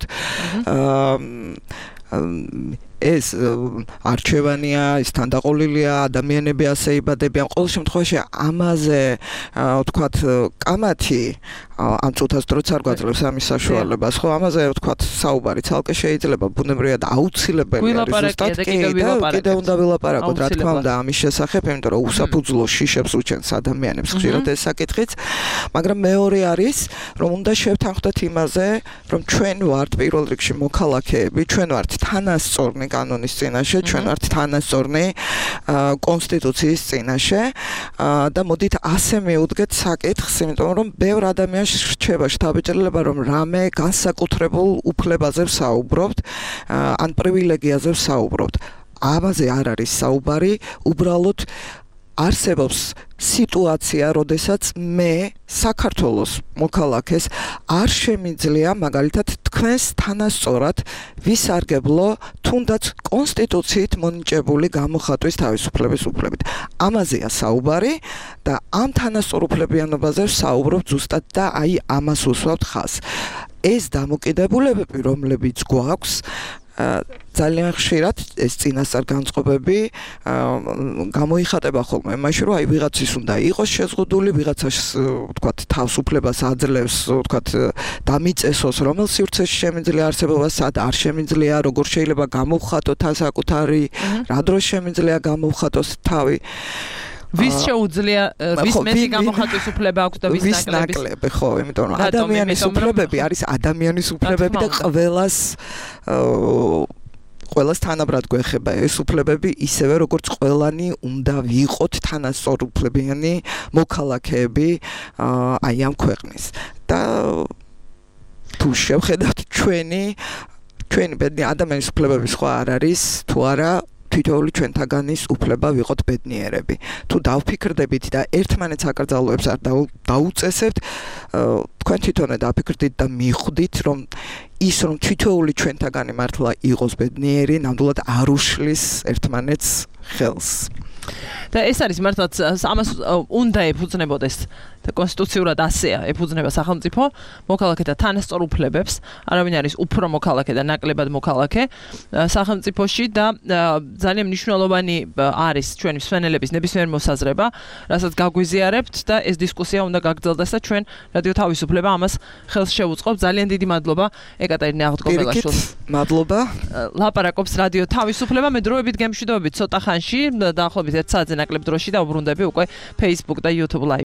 ეს არჩევანია, ის თანდაყოლილია, ადამიანები ასე იბადებიან. ყოველ შემთხვევაში ამაზე ვთქვათ, კამათი ამ წუთას დროც არ გვაძლევს ამის საშუალებას, ხო? ამაზე ვთქვათ, საუბარი ცალკე შეიძლება ბუნებრივად აუცილებელი არის ზუსტად კი და კიდე უნდა ვილაპარაკოთ, რა თქმა უნდა, ამის შესახებ, იმიტომ რომ უსაფუძვლო შიშებს უჩენს ადამიანებს ხშირად ეს საკითხიც, მაგრამ მეორე არის, რომ უნდა შევთანხმდეთ იმაზე, რომ ჩვენ ვართ პირველ რიგში მოქალაქეები, ჩვენ ვართ თანასწორნი კანონის წინაშე, ჩვენ ვართ თანასწორნი კონსტიტუციის წინაშე და მოდით ასე მივუდგეთ საკითხს, იმიტომ რომ ბევრ ადამიანს რჩება შთაბეჭდილება, რომ რამე განსაკუთრებულ უფლებაზე ვსაუბრობთ, ან პრივილეგიაზე ვსაუბრობთ. ამაზე არ არის საუბარი, უბრალოდ არსებობს სიტუაცია, როდესაც მე საქართველოს მოქალაქეს არ შემიძლია მაგალითად თქვენს თანასწორად ვისარგებლო თუნდაც კონსტიტუციით მონიჭებული გამოხატვის თავისუფლების უფლებით. ამაზეა საუბარი და ამ თანასწორუფლებიანობაზე ვსაუბრობ ზუსტად და აი ამას უსვამთ ხაზს. ეს დამოკიდებულებები, რომლებიც გვაქვს ძალიან ხშირად ეს წინასწარ განწყობები გამოიხატება ხოლმე იმაში, რომ აი ვიღაცის უნდა იყოს შეზღუდული, ვიღაცას ვთქვათ თავისუფლებას აძლევს, ვთქვათ დამიწესოს, რომელ სივრცეში შემიძლია არსებობა, სად არ შემიძლია, როგორ შეიძლება გამოვხატოთ საკუთარი, რა დროს შემიძლია გამოვხატოს თავი. ვის შეუძლია ვის მეტი გამოხატვის უფლება აქვს და ვის ნაკლები, ხო, იმიტომ რომ ადამიანის უფლებები არის ადამიანის უფლებები და ყველას ყველას თანაბრად გვეხება ეს უფლებები, ისევე როგორც ყველანი უნდა ვიყოთ თანასწორუფლებიანი მოქალაქეები აი ამ ქვეყნის. და თუ შევხედავთ ჩვენი ჩვენი ბედნი ადამიანის უფლებები სხვა არ არის, თუ არა თითოეული ჩვენთაგანის უფლება ვიყოთ ბედნიერები. თუ დავფიქრდებით და ერთმანეთს აკრძალვებს არ დაუწესებთ, თქვენ თვითონე დაფიქრდით და მიხვდით, რომ ის რომ თითოეული ჩვენთაგანი მართლა იყოს ბედნიერი, ნამდვილად არ უშლის ერთმანეთს ხელს. და ეს არის მართლაც ამას უნდა ეფუძნებოდეს და კონსტიტუციურად ასეა ეფუძნება სახელმწიფო მოქალაქეთა თანასწორ უფლებებს, არავინ არის უფრო მოქალაქე და ნაკლებად მოქალაქე სახელმწიფოში და ძალიან მნიშვნელოვანი არის ჩვენი მსვენელების ნებისმიერ მოსაზრება, რასაც გაგვიზიარებთ და ეს დისკუსია უნდა გაგრძელდეს და ჩვენ რადიო თავისუფლება ამას ხელს შევუწყობთ. ძალიან დიდი მადლობა ეკატერინე აღდგომელაშვილს. მადლობა. ლაპარაკობს რადიო თავისუფლება, მე დროებით გემშვიდობებით ცოტა ხანში, დაახლოებით ერთ საათზე ნაკლებ დროში და უბრუნდები უკვე Facebook და YouTube Live